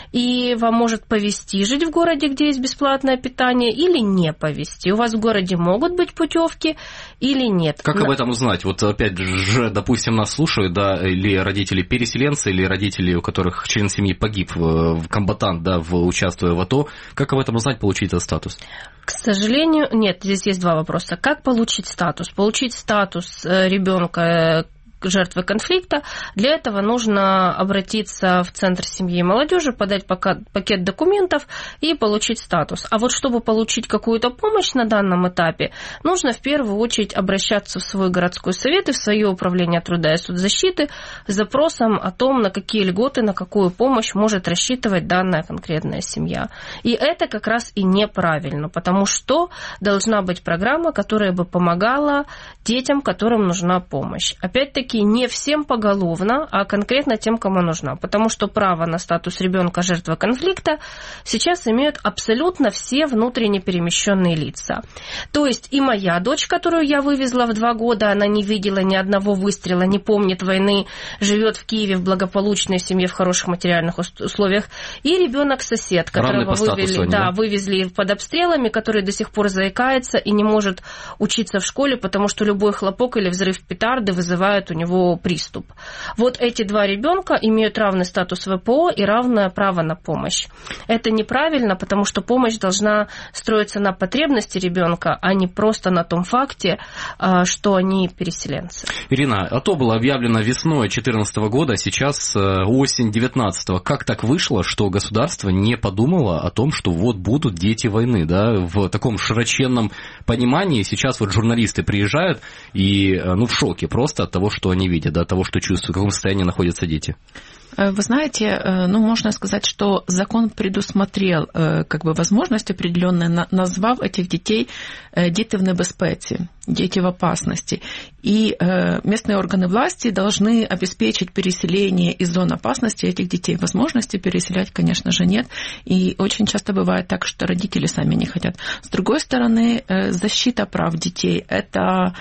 K: и вам может повезти жить в городе, где есть бесплатное питание, или не повезти. У вас в городе могут быть путевки или нет.
B: Как
K: но...
B: об этом узнать? Вот опять же, допустим, нас слушают, да, или родители переселенцы, или родители, у которых член семьи погиб, в комбатант, да, в, участвуя в АТО. Как об этом узнать, получить этот статус?
K: К сожалению, нет, здесь есть два вопроса. Как получить статус? Получить статус ребенка жертвы конфликта, для этого нужно обратиться в Центр семьи и молодежи, подать пакет документов и получить статус. А вот чтобы получить какую-то помощь на данном этапе, нужно в первую очередь обращаться в свой городской совет и в свое управление труда и соцзащиты с запросом о том, на какие льготы, на какую помощь может рассчитывать данная конкретная семья. И это как раз и неправильно, потому что должна быть программа, которая бы помогала детям, которым нужна помощь. Опять-таки, не всем поголовно, а конкретно тем, кому нужна. Потому что право на статус ребенка жертвы конфликта сейчас имеют абсолютно все внутренне перемещенные лица. То есть и моя дочь, которую я вывезла в два года, она не видела ни одного выстрела, не помнит войны, живет в Киеве в благополучной семье, в хороших материальных условиях, и ребенок-сосед, которого вывели, да, вывезли под обстрелами, который до сих пор заикается и не может учиться в школе, потому что любой хлопок или взрыв петарды вызывает у него приступ. Вот эти два ребенка имеют равный статус ВПО и равное право на помощь. Это неправильно, потому что помощь должна строиться на потребности ребенка, а не просто на том факте, что они переселенцы.
B: Ирина, АТО было объявлено весной две тысячи четырнадцатого года, сейчас осень две тысячи девятнадцатого. Как так вышло, что государство не подумало о том, что вот будут дети войны, да, в таком широченном понимании? Сейчас вот журналисты приезжают и, ну, в шоке просто от того, что они видят, да, того, что чувствуют, в каком состоянии находятся дети.
J: Вы знаете, ну, можно сказать, что закон предусмотрел как бы возможность определенную, назвав этих детей «дети в небезпеці», «дети в опасности». И местные органы власти должны обеспечить переселение из зон опасности этих детей. Возможности переселять, конечно же, нет. И очень часто бывает так, что родители сами не хотят. С другой стороны, защита прав детей – это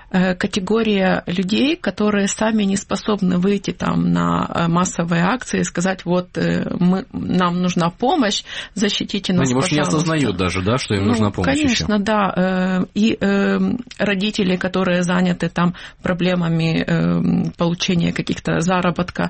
J: категория людей, которые сами не способны выйти там на массовые акции и сказать, вот мы, нам нужна помощь, защитите нас,
B: ну,
J: пожалуйста.
B: Не осознают даже, да, что им
J: ну,
B: нужна помощь
J: конечно,
B: еще.
J: да. И родители, которые заняты там проблемами получения каких-то заработка,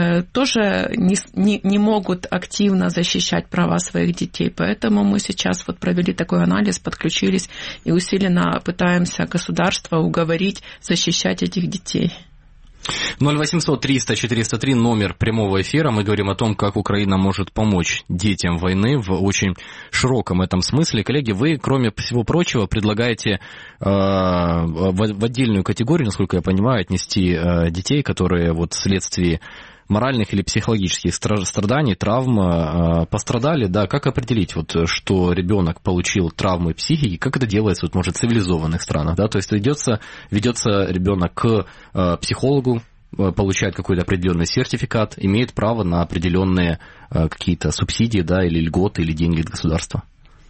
J: тоже не, не, не могут активно защищать права своих детей. Поэтому мы сейчас вот провели такой анализ, подключились и усиленно пытаемся государство уговорить говорить, защищать этих детей.
B: ноль восемьсот триста четыреста три номер прямого эфира. Мы говорим о том, как Украина может помочь детям войны в очень широком этом смысле. Коллеги, вы, кроме всего прочего, предлагаете э, в, в отдельную категорию, насколько я понимаю, отнести э, детей, которые вот вследствие моральных или психологических страданий, травм пострадали, да, как определить, вот, что ребенок получил травмы психики, как это делается, вот, может, в цивилизованных странах, да, то есть ведется, ведется ребенок к психологу, получает какой-то определенный сертификат, имеет право на определенные какие-то субсидии, да, или льготы, или деньги от государства.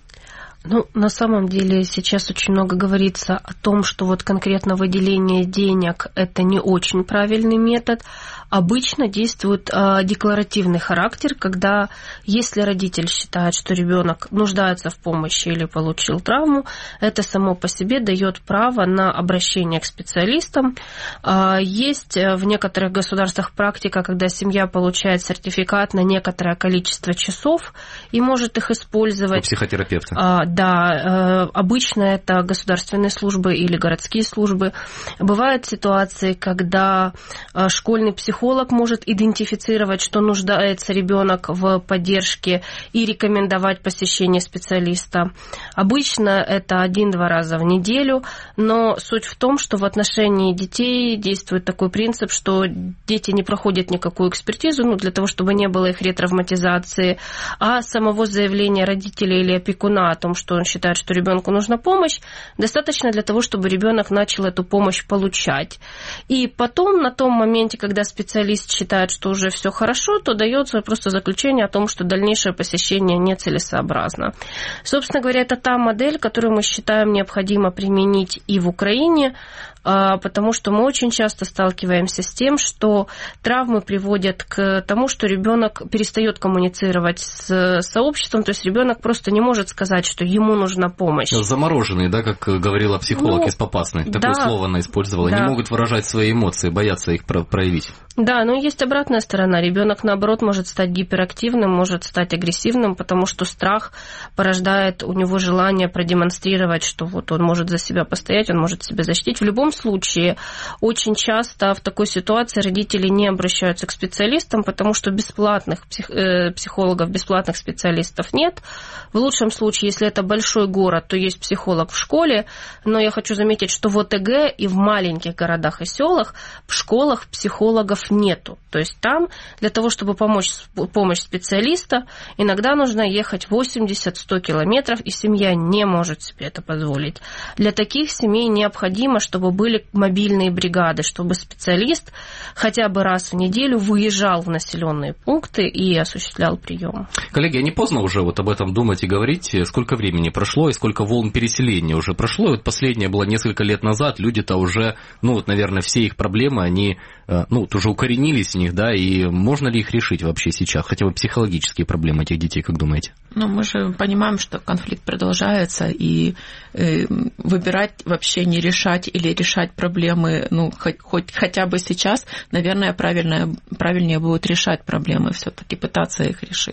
K: Ну, на самом деле сейчас очень много говорится о том, что вот конкретно выделение денег – это не очень правильный метод. Обычно действует э, декларативный характер, когда если родитель считает, что ребенок нуждается в помощи или получил травму, это само по себе дает право на обращение к специалистам. Э, есть в некоторых государствах практика, когда семья получает сертификат на некоторое количество часов и может их использовать.
B: У психотерапевта.
K: Э, да, э, обычно это государственные службы или городские службы. Бывают ситуации, когда э, школьный психолог Психолог может идентифицировать, что нуждается ребенок в поддержке и рекомендовать посещение специалиста. Обычно это один-два раза в неделю, но суть в том, что в отношении детей действует такой принцип, что дети не проходят никакую экспертизу, ну, для того, чтобы не было их ретравматизации, а самого заявления родителя или опекуна о том, что он считает, что ребенку нужна помощь, достаточно для того, чтобы ребенок начал эту помощь получать. И потом, на том моменте, когда специалист Специалист считает, что уже все хорошо, то дается просто заключение о том, что дальнейшее посещение нецелесообразно. Собственно говоря, это та модель, которую мы считаем необходимо применить и в Украине, потому что мы очень часто сталкиваемся с тем, что травмы приводят к тому, что ребенок перестает коммуницировать с сообществом, то есть ребенок просто не может сказать, что ему нужна помощь.
B: Замороженные, да, как говорила психолог ну, из Попасной, такое да, слово она использовала, да. Не могут выражать свои эмоции, боятся их проявить.
K: Да, но есть обратная сторона. Ребенок, наоборот, может стать гиперактивным, может стать агрессивным, потому что страх порождает у него желание продемонстрировать, что вот он может за себя постоять, он может себя защитить. В любом случае, очень часто в такой ситуации родители не обращаются к специалистам, потому что бесплатных псих, э, психологов, бесплатных специалистов нет. В лучшем случае, если это большой город, то есть психолог в школе, но я хочу заметить, что в ОТГ и в маленьких городах и селах в школах психологов нету. То есть там для того, чтобы помочь помощь специалиста, иногда нужно ехать восемьдесят-сто километров, и семья не может себе это позволить. Для таких семей необходимо, чтобы были мобильные бригады, чтобы специалист хотя бы раз в неделю выезжал в населенные пункты и осуществлял прием.
B: Коллеги, а не поздно уже вот об этом думать и говорить? Сколько времени прошло и сколько волн переселения уже прошло? И вот последнее было несколько лет назад. Люди-то уже, ну вот, наверное, все их проблемы, они, ну, вот уже укоренились в них, да, и можно ли их решить вообще сейчас? Хотя бы психологические проблемы этих детей, как думаете?
J: Ну, мы же понимаем, что конфликт продолжается, и э, выбирать вообще не решать или решать проблемы, ну, хоть, хоть хотя бы сейчас, наверное, правильно, правильнее будет решать проблемы, все-таки пытаться их решить.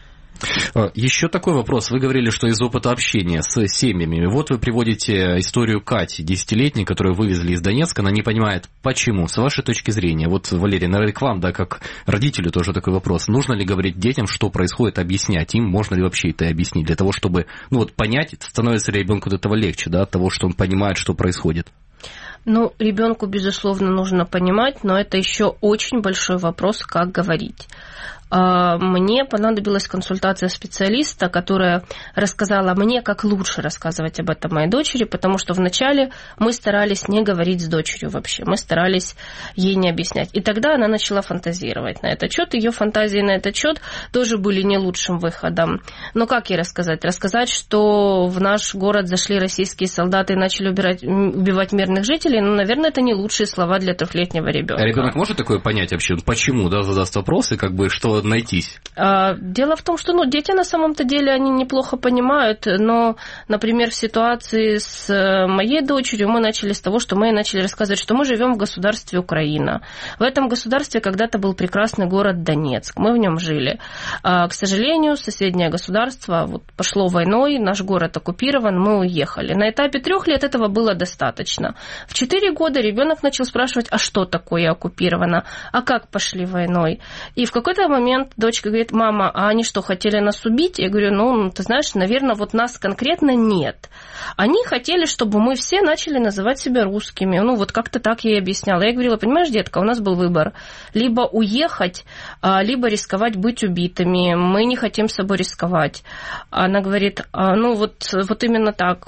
B: Еще такой вопрос. Вы говорили, что из опыта общения с семьями. Вот вы приводите историю Кати, десятилетней, которую вывезли из Донецка. Она не понимает, почему. С вашей точки зрения, вот, Валерий, наверное, к вам, да, как родителю тоже такой вопрос. Нужно ли говорить детям, что происходит, объяснять им? Можно ли вообще это объяснить? Для того, чтобы, ну, вот, понять, становится ли ребенку от этого легче, да, от того, что он понимает, что происходит?
K: Ну, ребенку, безусловно, нужно понимать, но это еще очень большой вопрос, как говорить. мне понадобилась консультация специалиста, которая рассказала мне, как лучше рассказывать об этом моей дочери, потому что вначале мы старались не говорить с дочерью вообще, мы старались ей не объяснять. И тогда она начала фантазировать на этот счет. Ее фантазии на этот счет тоже были не лучшим выходом. Но как ей рассказать? Рассказать, что в наш город зашли российские солдаты и начали убирать, убивать мирных жителей, ну, наверное, это не лучшие слова для трехлетнего ребенка.
B: А ребенок может такое понять вообще? Почему, да, задаст вопрос и как бы что найтись?
K: Дело в том, что, ну, дети на самом-то деле, они неплохо понимают, но, например, в ситуации с моей дочерью мы начали с того, что мы начали рассказывать, что мы живем в государстве Украина. В этом государстве когда-то был прекрасный город Донецк, мы в нем жили. А, к сожалению, соседнее государство вот, пошло войной, наш город оккупирован, мы уехали. На этапе трех лет этого было достаточно. В четыре года ребенок начал спрашивать, а что такое оккупировано, а как пошли войной. И в какой-то момент дочка говорит, мама, а они что, хотели нас убить? Я говорю, ну, ты знаешь, наверное, вот нас конкретно нет. Они хотели, чтобы мы все начали называть себя русскими. Ну, вот как-то так я ей объясняла. Я говорила, понимаешь, детка, у нас был выбор. Либо уехать, либо рисковать быть убитыми. Мы не хотим с собой рисковать. Она говорит, ну, вот, вот именно так.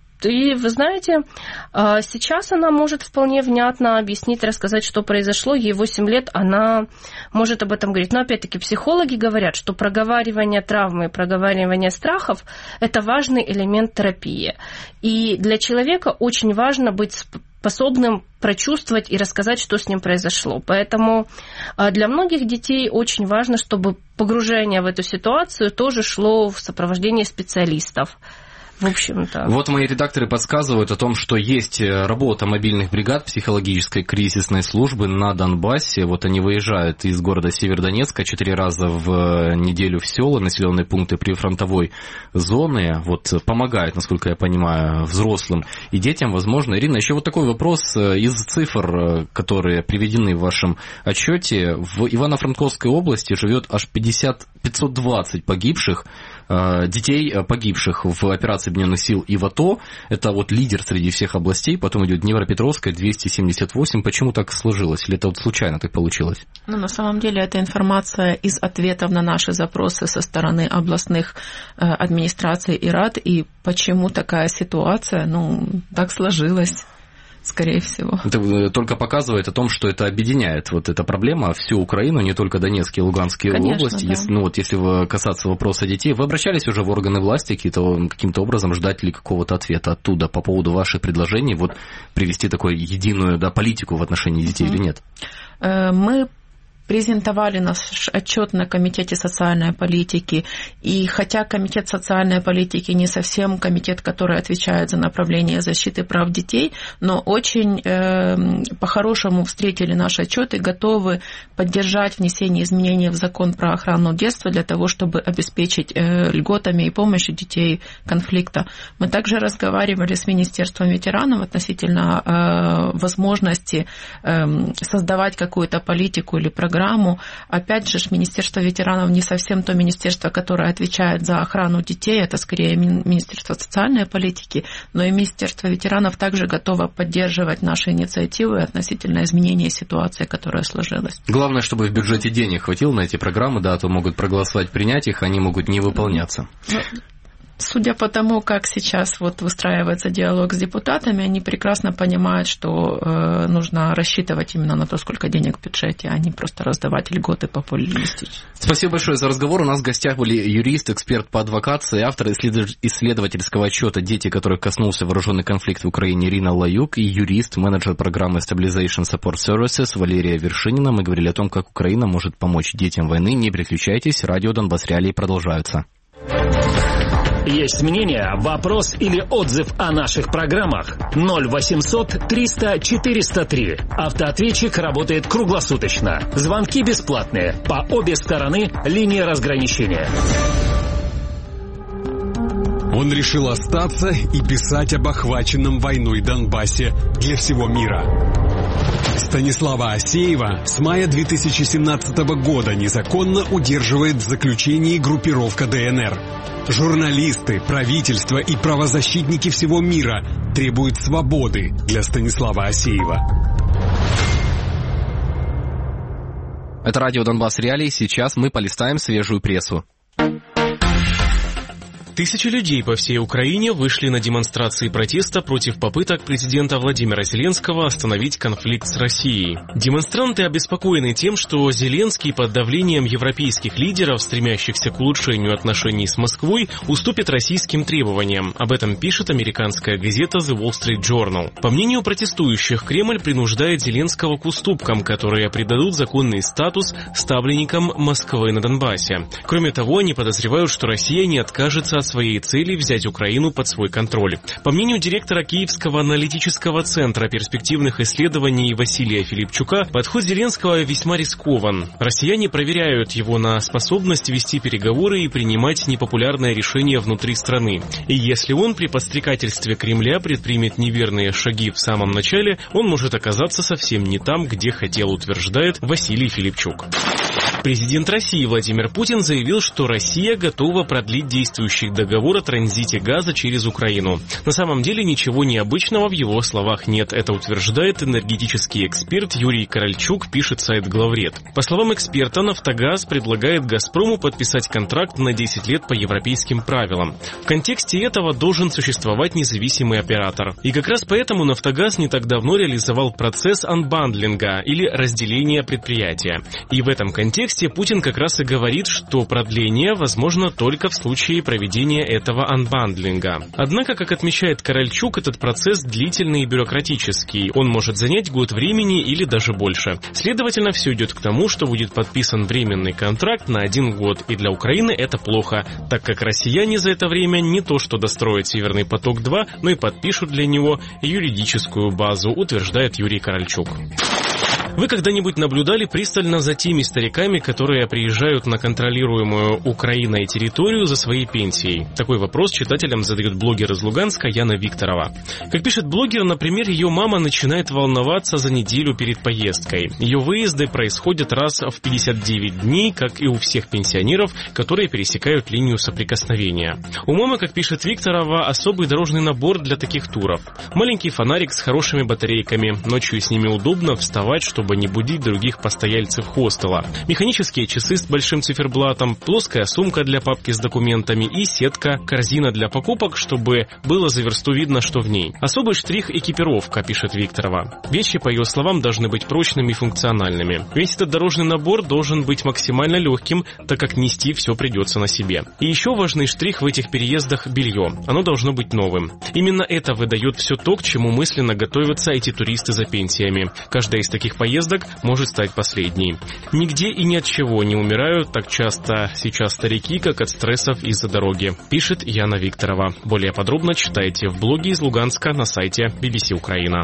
K: И вы знаете, сейчас она может вполне внятно объяснить, рассказать, что произошло. Ей восемь лет, она может об этом говорить. Но опять-таки психологи говорят, что проговаривание травмы, проговаривание страхов – это важный элемент терапии. И для человека очень важно быть способным прочувствовать и рассказать, что с ним произошло. Поэтому для многих детей очень важно, чтобы погружение в эту ситуацию тоже шло в сопровождении специалистов. В общем-то.
B: Вот мои редакторы подсказывают о том, что есть работа мобильных бригад психологической кризисной службы на Донбассе. Вот они выезжают из города Северодонецка четыре раза в неделю в села, населенные пункты прифронтовой зоны. Вот помогают, насколько я понимаю, взрослым и детям, возможно. Ирина, еще вот такой вопрос из цифр, которые приведены в вашем отчете. В Ивано-Франковской области живет аж пятьдесят, пятьсот двадцать погибших, детей погибших в операции Объединенных сил и в АТО. Это вот лидер среди всех областей. Потом идет Днепропетровская, двести семьдесят восемь. Почему так сложилось? Или это вот случайно так получилось?
J: Ну, на самом деле, это информация из ответов на наши запросы со стороны областных э, администраций и рад. И почему такая ситуация? Ну, так сложилось. Скорее всего.
B: Это только показывает о том, что это объединяет вот эта проблема всю Украину, не только Донецкие и Луганские Конечно, области. Да. Если, ну, вот, если касаться вопроса детей, вы обращались уже в органы власти каким-то, каким-то образом, ждать ли какого-то ответа оттуда по поводу ваших предложений, вот привести такую единую, да, политику в отношении детей mm-hmm. или нет?
J: Мы презентовали наш отчет на Комитете социальной политики, и хотя Комитет социальной политики не совсем комитет, который отвечает за направление защиты прав детей, но очень э, по-хорошему встретили наш отчет и готовы поддержать внесение изменений в закон про охрану детства для того, чтобы обеспечить э, льготами и помощью детей конфликта. Мы также разговаривали с Министерством ветеранов относительно э, возможности э, создавать какую-то политику или программу. программу. Опять же, Министерство ветеранов не совсем то министерство, которое отвечает за охрану детей, это скорее Министерство социальной политики, но и Министерство ветеранов также готово поддерживать наши инициативы относительно изменения ситуации, которая сложилась.
B: Главное, чтобы в бюджете денег хватило на эти программы, да, а то могут проголосовать, принять их, они могут не выполняться.
J: Судя по тому, как сейчас вот выстраивается диалог с депутатами, они прекрасно понимают, что э, нужно рассчитывать именно на то, сколько денег в бюджете, а не просто раздавать льготы популистически.
B: Спасибо большое за разговор. У нас в гостях были юрист, эксперт по адвокации, автор исследовательского отчета «Дети, которых коснулся вооруженный конфликт в Украине» Ирина Лаюк и юрист, менеджер программы Stabilization Support Services Валерия Вершинина. Мы говорили о том, как Украина может помочь детям войны. Не переключайтесь, радио Донбасс Реалии продолжаются.
A: Есть мнение, вопрос или отзыв о наших программах? ноль восемьсот триста четыреста три. Автоответчик работает круглосуточно. Звонки бесплатные. По обе стороны линии разграничения.
M: Он решил остаться и писать об охваченном войной Донбассе для всего мира. Станислава Асеева с мая две тысячи семнадцатого года незаконно удерживает в заключении группировка ДНР. Журналисты, правительство и правозащитники всего мира требуют свободы для Станислава Асеева.
B: Это радио «Донбасс Реалии». Сейчас мы полистаем свежую прессу.
E: Тысячи людей по всей Украине вышли на демонстрации протеста против попыток президента Владимира Зеленского остановить конфликт с Россией. Демонстранты обеспокоены тем, что Зеленский под давлением европейских лидеров, стремящихся к улучшению отношений с Москвой, уступит российским требованиям. Об этом пишет американская газета The Wall Street Journal. По мнению протестующих, Кремль принуждает Зеленского к уступкам, которые придадут законный статус ставленникам Москвы на Донбассе. Кроме того, они подозревают, что Россия не откажется от своей цели взять Украину под свой контроль. По мнению директора Киевского аналитического центра перспективных исследований Василия Филипчука, подход Зеленского весьма рискован. Россияне проверяют его на способность вести переговоры и принимать непопулярные решения внутри страны. И если он при подстрекательстве Кремля предпримет неверные шаги в самом начале, он может оказаться совсем не там, где хотел, утверждает Василий Филипчук. Президент России Владимир Путин заявил, что Россия готова продлить действующий договор о транзите газа через Украину. На самом деле ничего необычного в его словах нет. Это утверждает энергетический эксперт Юрий Корольчук, пишет сайт Главред. По словам эксперта, «Нафтогаз» предлагает «Газпрому» подписать контракт на десять лет по европейским правилам. В контексте этого должен существовать независимый оператор. И как раз поэтому «Нафтогаз» не так давно реализовал процесс анбандлинга или разделения предприятия. И в этом контексте Путин как раз и говорит, что продление возможно только в случае проведения этого анбандлинга. Однако, как отмечает Корольчук, этот процесс длительный и бюрократический. Он может занять год времени или даже больше. Следовательно, все идет к тому, что будет подписан временный контракт на один год. И для Украины это плохо, так как россияне за это время не то что достроят «Северный поток-два», но и подпишут для него юридическую базу, утверждает Юрий Корольчук. Вы когда-нибудь наблюдали пристально за теми стариками, которые приезжают на контролируемую Украиной территорию за своей пенсией? Такой вопрос читателям задает блогер из Луганска Яна Викторова. Как пишет блогер, например, ее мама начинает волноваться за неделю перед поездкой. Ее выезды происходят раз в пятьдесят девять дней, как и у всех пенсионеров, которые пересекают линию соприкосновения. У мамы, как пишет Викторова, особый дорожный набор для таких туров. Маленький фонарик с хорошими батарейками. Ночью с ними удобно вставать, чтобы чтобы не будить других постояльцев хостела. Механические часы с большим циферблатом, плоская сумка для папки с документами и сетка, корзина для покупок, чтобы было за версту видно, что в ней. Особый штрих — экипировка, пишет Викторова. Вещи, по ее словам, должны быть прочными и функциональными. Весь этот дорожный набор должен быть максимально легким, так как нести все придется на себе. И еще важный штрих в этих переездах — белье. Оно должно быть новым. Именно это выдает все то, к чему мысленно готовятся эти туристы за пенсиями. Каждая из таких поездок может стать последней. Нигде и ни от чего не умирают так часто сейчас старики, как от стрессов из-за дороги, пишет Яна Викторова. Более подробно читайте в блоге из Луганска на сайте би би си Украина.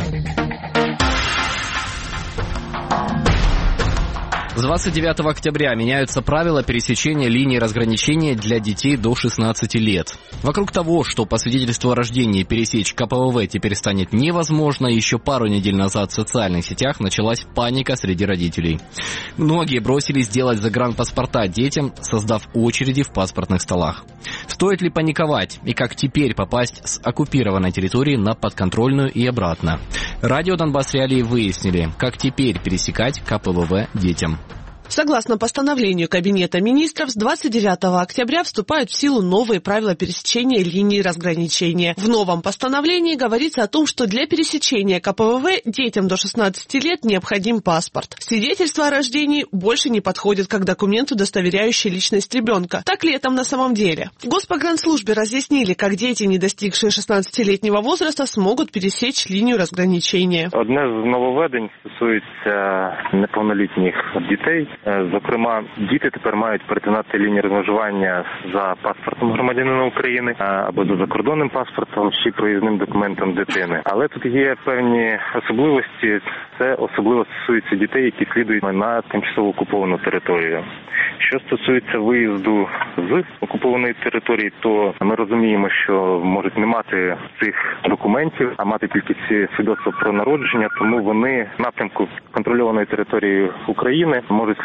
B: С двадцать девятого октября меняются правила пересечения линии разграничения для детей до шестнадцати лет. Вокруг того, что по свидетельству о рождении пересечь ка пэ вэ вэ теперь станет невозможно, еще пару недель назад в социальных сетях началась паника среди родителей. Многие бросились делать загранпаспорта детям, создав очереди в паспортных столах. Стоит ли паниковать и как теперь попасть с оккупированной территории на подконтрольную и обратно? Радио «Донбасс Реалии» выяснили, как теперь пересекать ка пэ вэ вэ детям.
N: Согласно постановлению Кабинета министров, с двадцать девятого октября вступают в силу новые правила пересечения линии разграничения. В новом постановлении говорится о том, что для пересечения ка пэ вэ вэ детям до шестнадцати лет необходим паспорт. Свидетельство о рождении больше не подходит как документ, удостоверяющий личность ребенка. Так ли это на самом деле? В Госпогранслужбе разъяснили, как дети, не достигшие шестнадцатилетнего возраста, смогут пересечь линию разграничения.
O: Одне з нововведень стосується неповнолітніх дітей. Зокрема, діти тепер мають перетинати лінію розмежування за паспортом громадянина України або за закордонним паспортом чи проїзним документом дитини. Але тут є певні особливості. Це особливо стосується дітей, які слідують на тимчасово окуповану територію. Що стосується виїзду з окупованої території, то ми розуміємо, що можуть не мати цих документів, а мати тільки свідоцтво про народження, тому вони в напрямку контрольованої території України можуть слідувати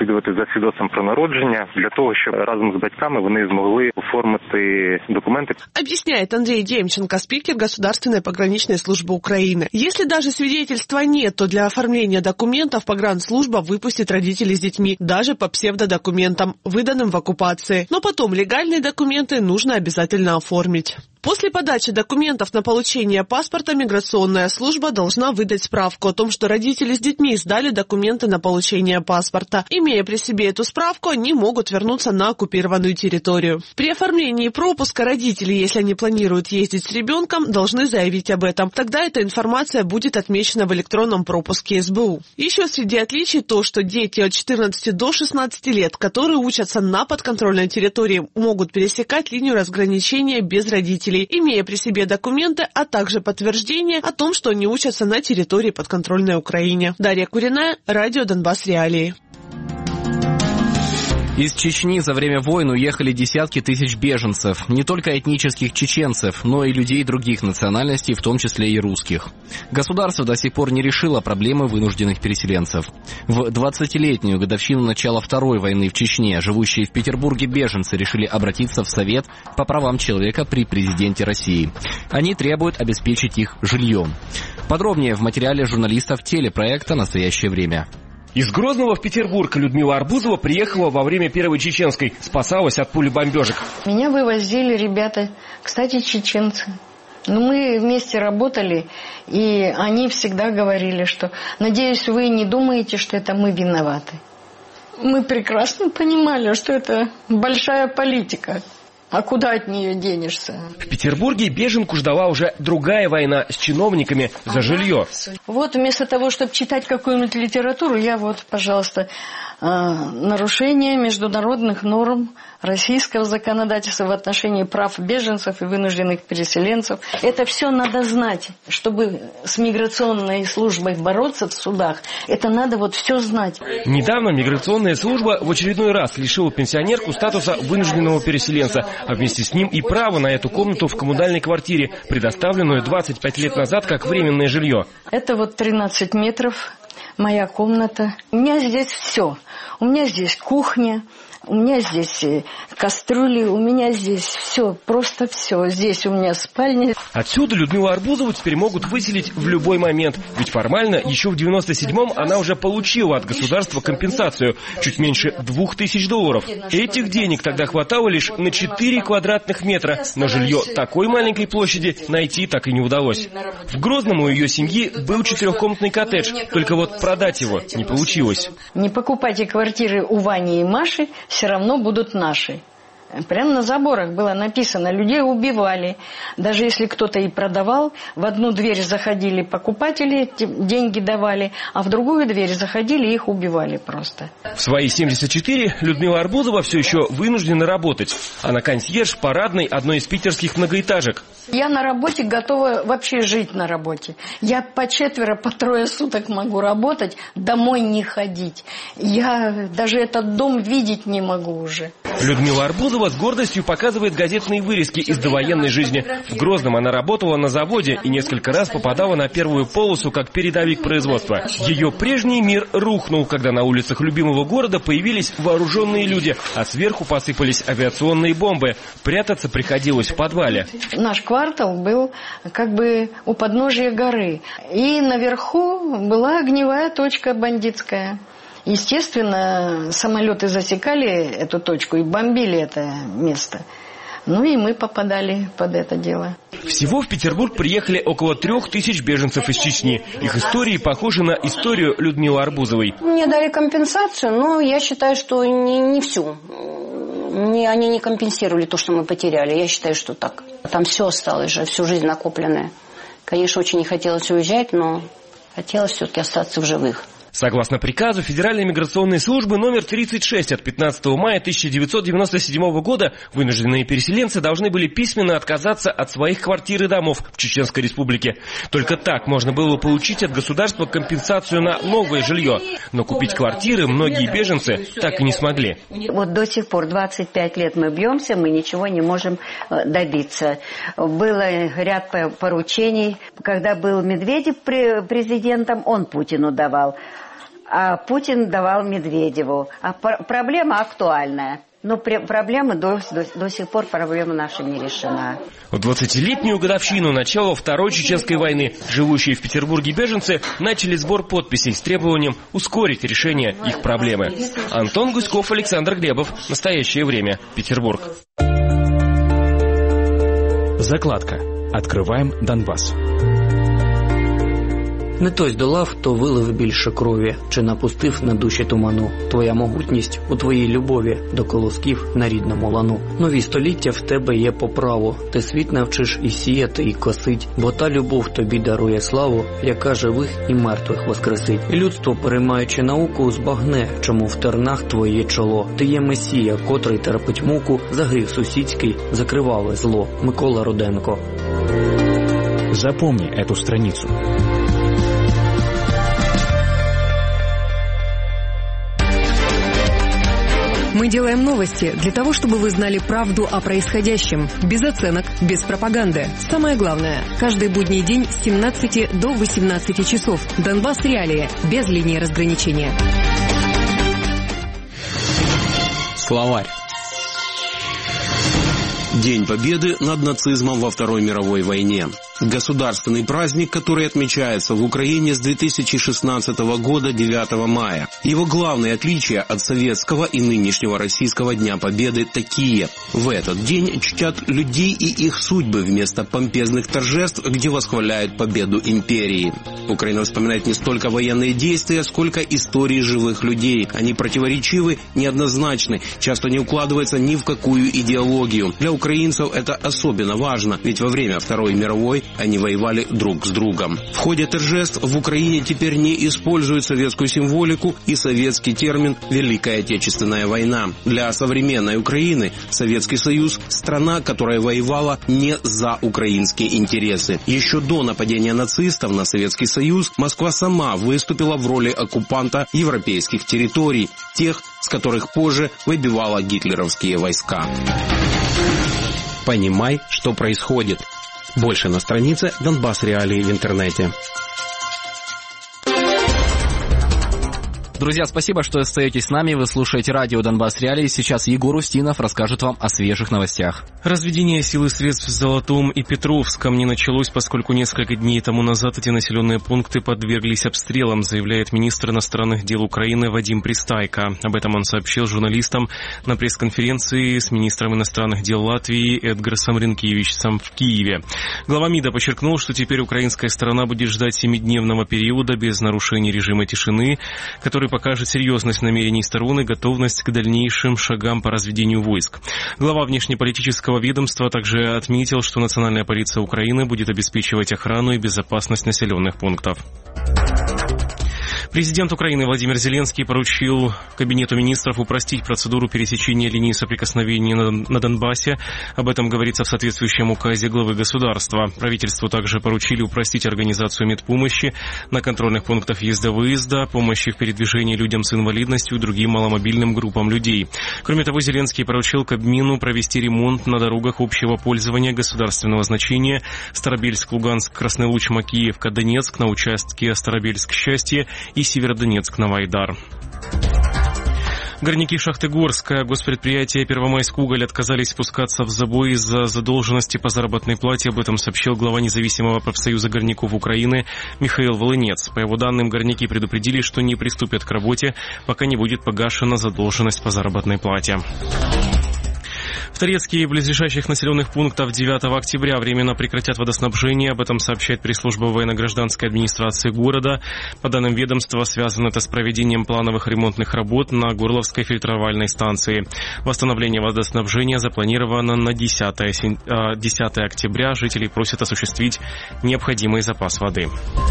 O: слідувати за свідоцтвом про народження для того, щоб разом з батьками вони змогли оформити документы.
N: Объясняет Андрей Демченко, спикер Государственной пограничной службы Украины. Если даже свидетельства нет, то для оформления документов погранслужба выпустит родителей с детьми, даже по псевдодокументам, выданным в оккупации. Но потом легальные документы нужно обязательно оформить. После подачи документов на получение паспорта миграционная служба должна выдать справку о том, что родители с детьми сдали документы на получение паспорта. Имея при себе эту справку, они могут вернуться на оккупированную территорию. При оформлении пропуска родители, если они планируют ездить с ребенком, должны заявить об этом. Тогда эта информация будет отмечена в электронном пропуске эс бэ у. Еще среди отличий то, что дети от четырнадцати до шестнадцати лет, которые учатся на подконтрольной территории, могут пересекать линию разграничения без родителей, имея при себе документы, а также подтверждение о том, что они учатся на территории подконтрольной Украине. Дарья Куриная, радио «Донбасс Реалии».
B: Из Чечни за время войн уехали десятки тысяч беженцев. Не только этнических чеченцев, но и людей других национальностей, в том числе и русских. Государство до сих пор не решило проблемы вынужденных переселенцев. В двадцатилетнюю годовщину начала Второй войны в Чечне живущие в Петербурге беженцы решили обратиться в Совет по правам человека при президенте России. Они требуют обеспечить их жильем. Подробнее в материале журналистов телепроекта «Настоящее время».
P: Из Грозного в Петербург Людмила Арбузова приехала во время Первой Чеченской. Спасалась от пули бомбежек.
D: Меня вывозили ребята, кстати, чеченцы. Но мы вместе работали, и они всегда говорили, что, надеюсь, вы не думаете, что это мы виноваты. Мы прекрасно понимали, что это большая политика. А куда от нее денешься?
P: В Петербурге беженку ждала уже другая война с чиновниками за жилье.
D: Вот вместо того, чтобы читать какую-нибудь литературу, я вот, пожалуйста, нарушение международных норм российского законодательства в отношении прав беженцев и вынужденных переселенцев. Это все надо знать, чтобы с миграционной службой бороться в судах. Это надо вот все знать.
P: Недавно миграционная служба в очередной раз лишила пенсионерку статуса вынужденного переселенца, а вместе с ним и право на эту комнату в коммунальной квартире, предоставленную двадцать пять лет назад как временное жилье.
D: Это вот тринадцать метров. Моя комната. У меня здесь все. У меня здесь кухня, у меня здесь кастрюли, у меня здесь все, просто все. Здесь у меня спальня.
P: Отсюда Людмилу Арбузову теперь могут выселить в любой момент. Ведь формально еще в девяносто седьмом она уже получила от государства компенсацию. Чуть меньше двух тысяч долларов. Этих денег тогда хватало лишь на четыре квадратных метра. Но жилье такой маленькой площади найти так и не удалось. В Грозном у ее семьи был четырехкомнатный коттедж. Только вот продать его не получилось.
D: Не покупайте квартиры у Вани и Маши, все равно будут наши. Прямо на заборах было написано, людей убивали. Даже если кто-то и продавал, в одну дверь заходили покупатели, деньги давали, а в другую дверь заходили, их убивали просто.
P: В свои семьдесят четыре Людмила Арбузова все еще вынуждена работать. Она консьерж парадной одной из питерских многоэтажек.
D: Я на работе готова вообще жить на работе. Я по четверо, по трое суток могу работать, домой не ходить. Я даже этот дом видеть не могу уже.
P: Людмила Арбузова с гордостью показывает газетные вырезки из довоенной жизни. В Грозном она работала на заводе и несколько раз попадала на первую полосу как передовик производства. Ее прежний мир рухнул, когда на улицах любимого города появились вооруженные люди, а сверху посыпались авиационные бомбы. Прятаться приходилось в подвале.
D: Наш квартал был как бы у подножия горы. И наверху была огневая точка бандитская. Естественно, самолеты засекали эту точку и бомбили это место. Ну и мы попадали под это дело.
P: Всего в Петербург приехали около трех тысяч беженцев из Чечни. Их истории похожи на историю Людмилы Арбузовой.
Q: Мне дали компенсацию, но я считаю, что не, не всю. Не, они не компенсировали то, что мы потеряли. Я считаю, что так. Там все осталось же, всю жизнь накопленное. Конечно, очень не хотелось уезжать, но хотелось все-таки остаться в живых.
P: Согласно приказу Федеральной миграционной службы номер тридцать шесть от пятнадцатого мая тысяча девятьсот девяносто седьмого года вынужденные переселенцы должны были письменно отказаться от своих квартир и домов в Чеченской Республике. Только так можно было получить от государства компенсацию на новое жилье. Но купить квартиры многие беженцы так и не смогли.
R: Вот до сих пор двадцать пять лет мы бьемся, мы ничего не можем добиться. Было ряд поручений. Когда был Медведев президентом, он Путину давал. а Путин давал Медведеву. А проблема актуальная. Но проблема до, до, до сих пор проблема наша не решена.
P: В двадцатилетнюю годовщину начала Второй Чеченской войны живущие в Петербурге беженцы начали сбор подписей с требованием ускорить решение их проблемы. Антон Гуськов, Александр Глебов. Настоящее время. Петербург.
S: Закладка. Открываем Донбасс.
T: Не той здолав, хто вилив більше крові, чи напустив на душі туману. Твоя могутність у твоїй любові до колосків на рідному лану. Нові століття в тебе є по праву. Ти світ навчиш і сіяти, і косить. Бо та любов тобі дарує славу, яка живих і мертвих воскресить. І людство, переймаючи науку, збагне, чому в тернах твоє чоло. Ти є месія, котрий терпить муку, загрів сусідський, закриваве зло. Микола Руденко.
S: Запомни эту страницу.
F: Мы делаем новости для того, чтобы вы знали правду о происходящем. Без оценок, без пропаганды. Самое главное, каждый будний день с семнадцати до восемнадцати часов. Донбасс реалии, без линии разграничения.
U: Словарь. День Победы над нацизмом во Второй мировой войне. Государственный праздник, который отмечается в Украине с две тысячи шестнадцатого года девятого мая. Его главные отличия от советского и нынешнего российского Дня Победы такие. В этот день чтят людей и их судьбы вместо помпезных торжеств, где восхваляют победу империи. Украина вспоминает не столько военные действия, сколько истории живых людей. Они противоречивы, неоднозначны, часто не укладываются ни в какую идеологию. Для украинцев это особенно важно, ведь во время Второй мировой они воевали друг с другом. В ходе торжеств в Украине теперь не используют советскую символику и советский термин «Великая Отечественная война». Для современной Украины Советский Союз – страна, которая воевала не за украинские интересы. Еще до нападения нацистов на Советский Союз Москва сама выступила в роли оккупанта европейских территорий, тех, с которых позже выбивала гитлеровские войска. Понимай, что происходит. Больше на странице Донбасс Реалии в интернете.
B: Друзья, спасибо, что остаетесь с нами. Вы слушаете радио Донбасс Реалии. Сейчас Егор Устинов расскажет вам о свежих новостях.
E: Разведение сил и средств в Золотом и Петровском не началось, поскольку несколько дней тому назад эти населенные пункты подверглись обстрелам, заявляет министр иностранных дел Украины Вадим Пристайко. Об этом он сообщил журналистам на пресс-конференции с министром иностранных дел Латвии Эдгарсом Ринкевичсом в Киеве. Глава МИДа подчеркнул, что теперь украинская сторона будет ждать семидневного периода без нарушений режима тишины, который покажет серьезность намерений сторон и готовность к дальнейшим шагам по разведению войск. Глава внешнеполитического ведомства также отметил, что Национальная полиция Украины будет обеспечивать охрану и безопасность населенных пунктов. Президент Украины Владимир Зеленский поручил Кабинету министров упростить процедуру пересечения линии соприкосновения на Донбассе. Об этом говорится в соответствующем указе главы государства. Правительству также поручили упростить организацию медпомощи на контрольных пунктах въезда-выезда, помощи в передвижении людям с инвалидностью и другим маломобильным группам людей. Кроме того, Зеленский поручил Кабмину провести ремонт на дорогах общего пользования государственного значения Старобельск-Луганск, Красный Луч, Макеевка, Донецк на участке Старобельск-Счастье и Северодонецк-Новоайдар. Горняки шахты Горская, госпредприятия Первомайскуголь отказались спускаться в забой из-за задолженности по заработной плате. Об этом сообщил глава независимого профсоюза горняков Украины Михаил Волынец. По его данным, горняки предупредили, что не приступят к работе, пока не будет погашена задолженность по заработной плате. В Торецке и близлежащих населенных пунктах девятого октября временно прекратят водоснабжение. Об этом сообщает пресс-служба военно-гражданской администрации города. По данным ведомства, связано это с проведением плановых ремонтных работ на Горловской фильтровальной станции. Восстановление водоснабжения запланировано на десятое октября. Жителей просят осуществить необходимый запас воды.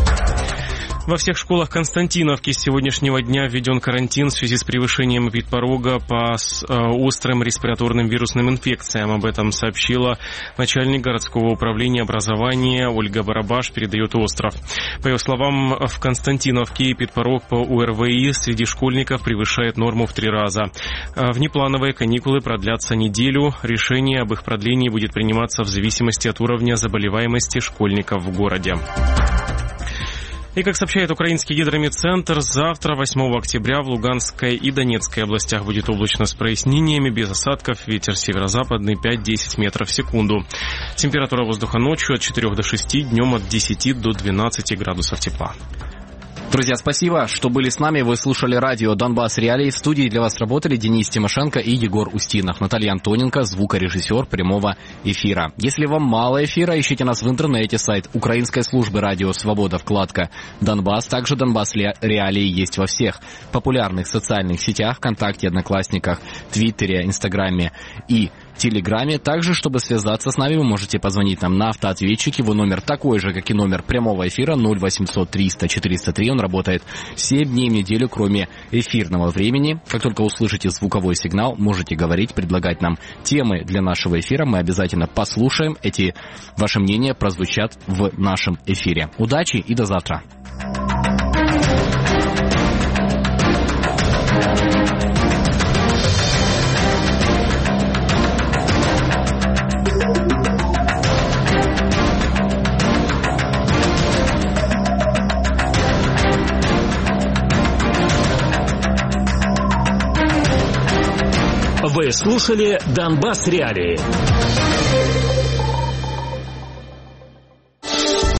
E: Во всех школах Константиновки с сегодняшнего дня введен карантин в связи с превышением эпидпорога по острым респираторным вирусным инфекциям. Об этом сообщила начальник городского управления образования Ольга Барабаш, передает Остров. По ее словам, в Константиновке эпидпорог по ОРВИ среди школьников превышает норму в три раза. Внеплановые каникулы продлятся неделю. Решение об их продлении будет приниматься в зависимости от уровня заболеваемости школьников в городе. И, как сообщает украинский гидрометцентр, завтра, восьмого октября, в Луганской и Донецкой областях будет облачно с прояснениями, без осадков, ветер северо-западный пять-десять метров в секунду. Температура воздуха ночью от четырёх до шести, днем от десяти до двенадцати градусов тепла.
B: Друзья, спасибо, что были с нами. Вы слушали радио «Донбасс Реалии». В студии для вас работали Денис Тимошенко и Егор Устинов. Наталья Антоненко, звукорежиссер прямого эфира. Если вам мало эфира, ищите нас в интернете. Сайт Украинской службы радио «Свобода», вкладка «Донбасс». Также «Донбасс Реалии» есть во всех популярных социальных сетях: ВКонтакте, Одноклассниках, Твиттере, Инстаграме и Телеграме. Также, чтобы связаться с нами, вы можете позвонить нам на автоответчик. Его номер такой же, как и номер прямого эфира, ноль восемьсот триста четыреста три. Он работает семь дней в неделю, кроме эфирного времени. Как только услышите звуковой сигнал, можете говорить, предлагать нам темы для нашего эфира. Мы обязательно послушаем. Эти ваши мнения прозвучат в нашем эфире. Удачи и до завтра.
A: Вы слушали «Донбасс Реалии».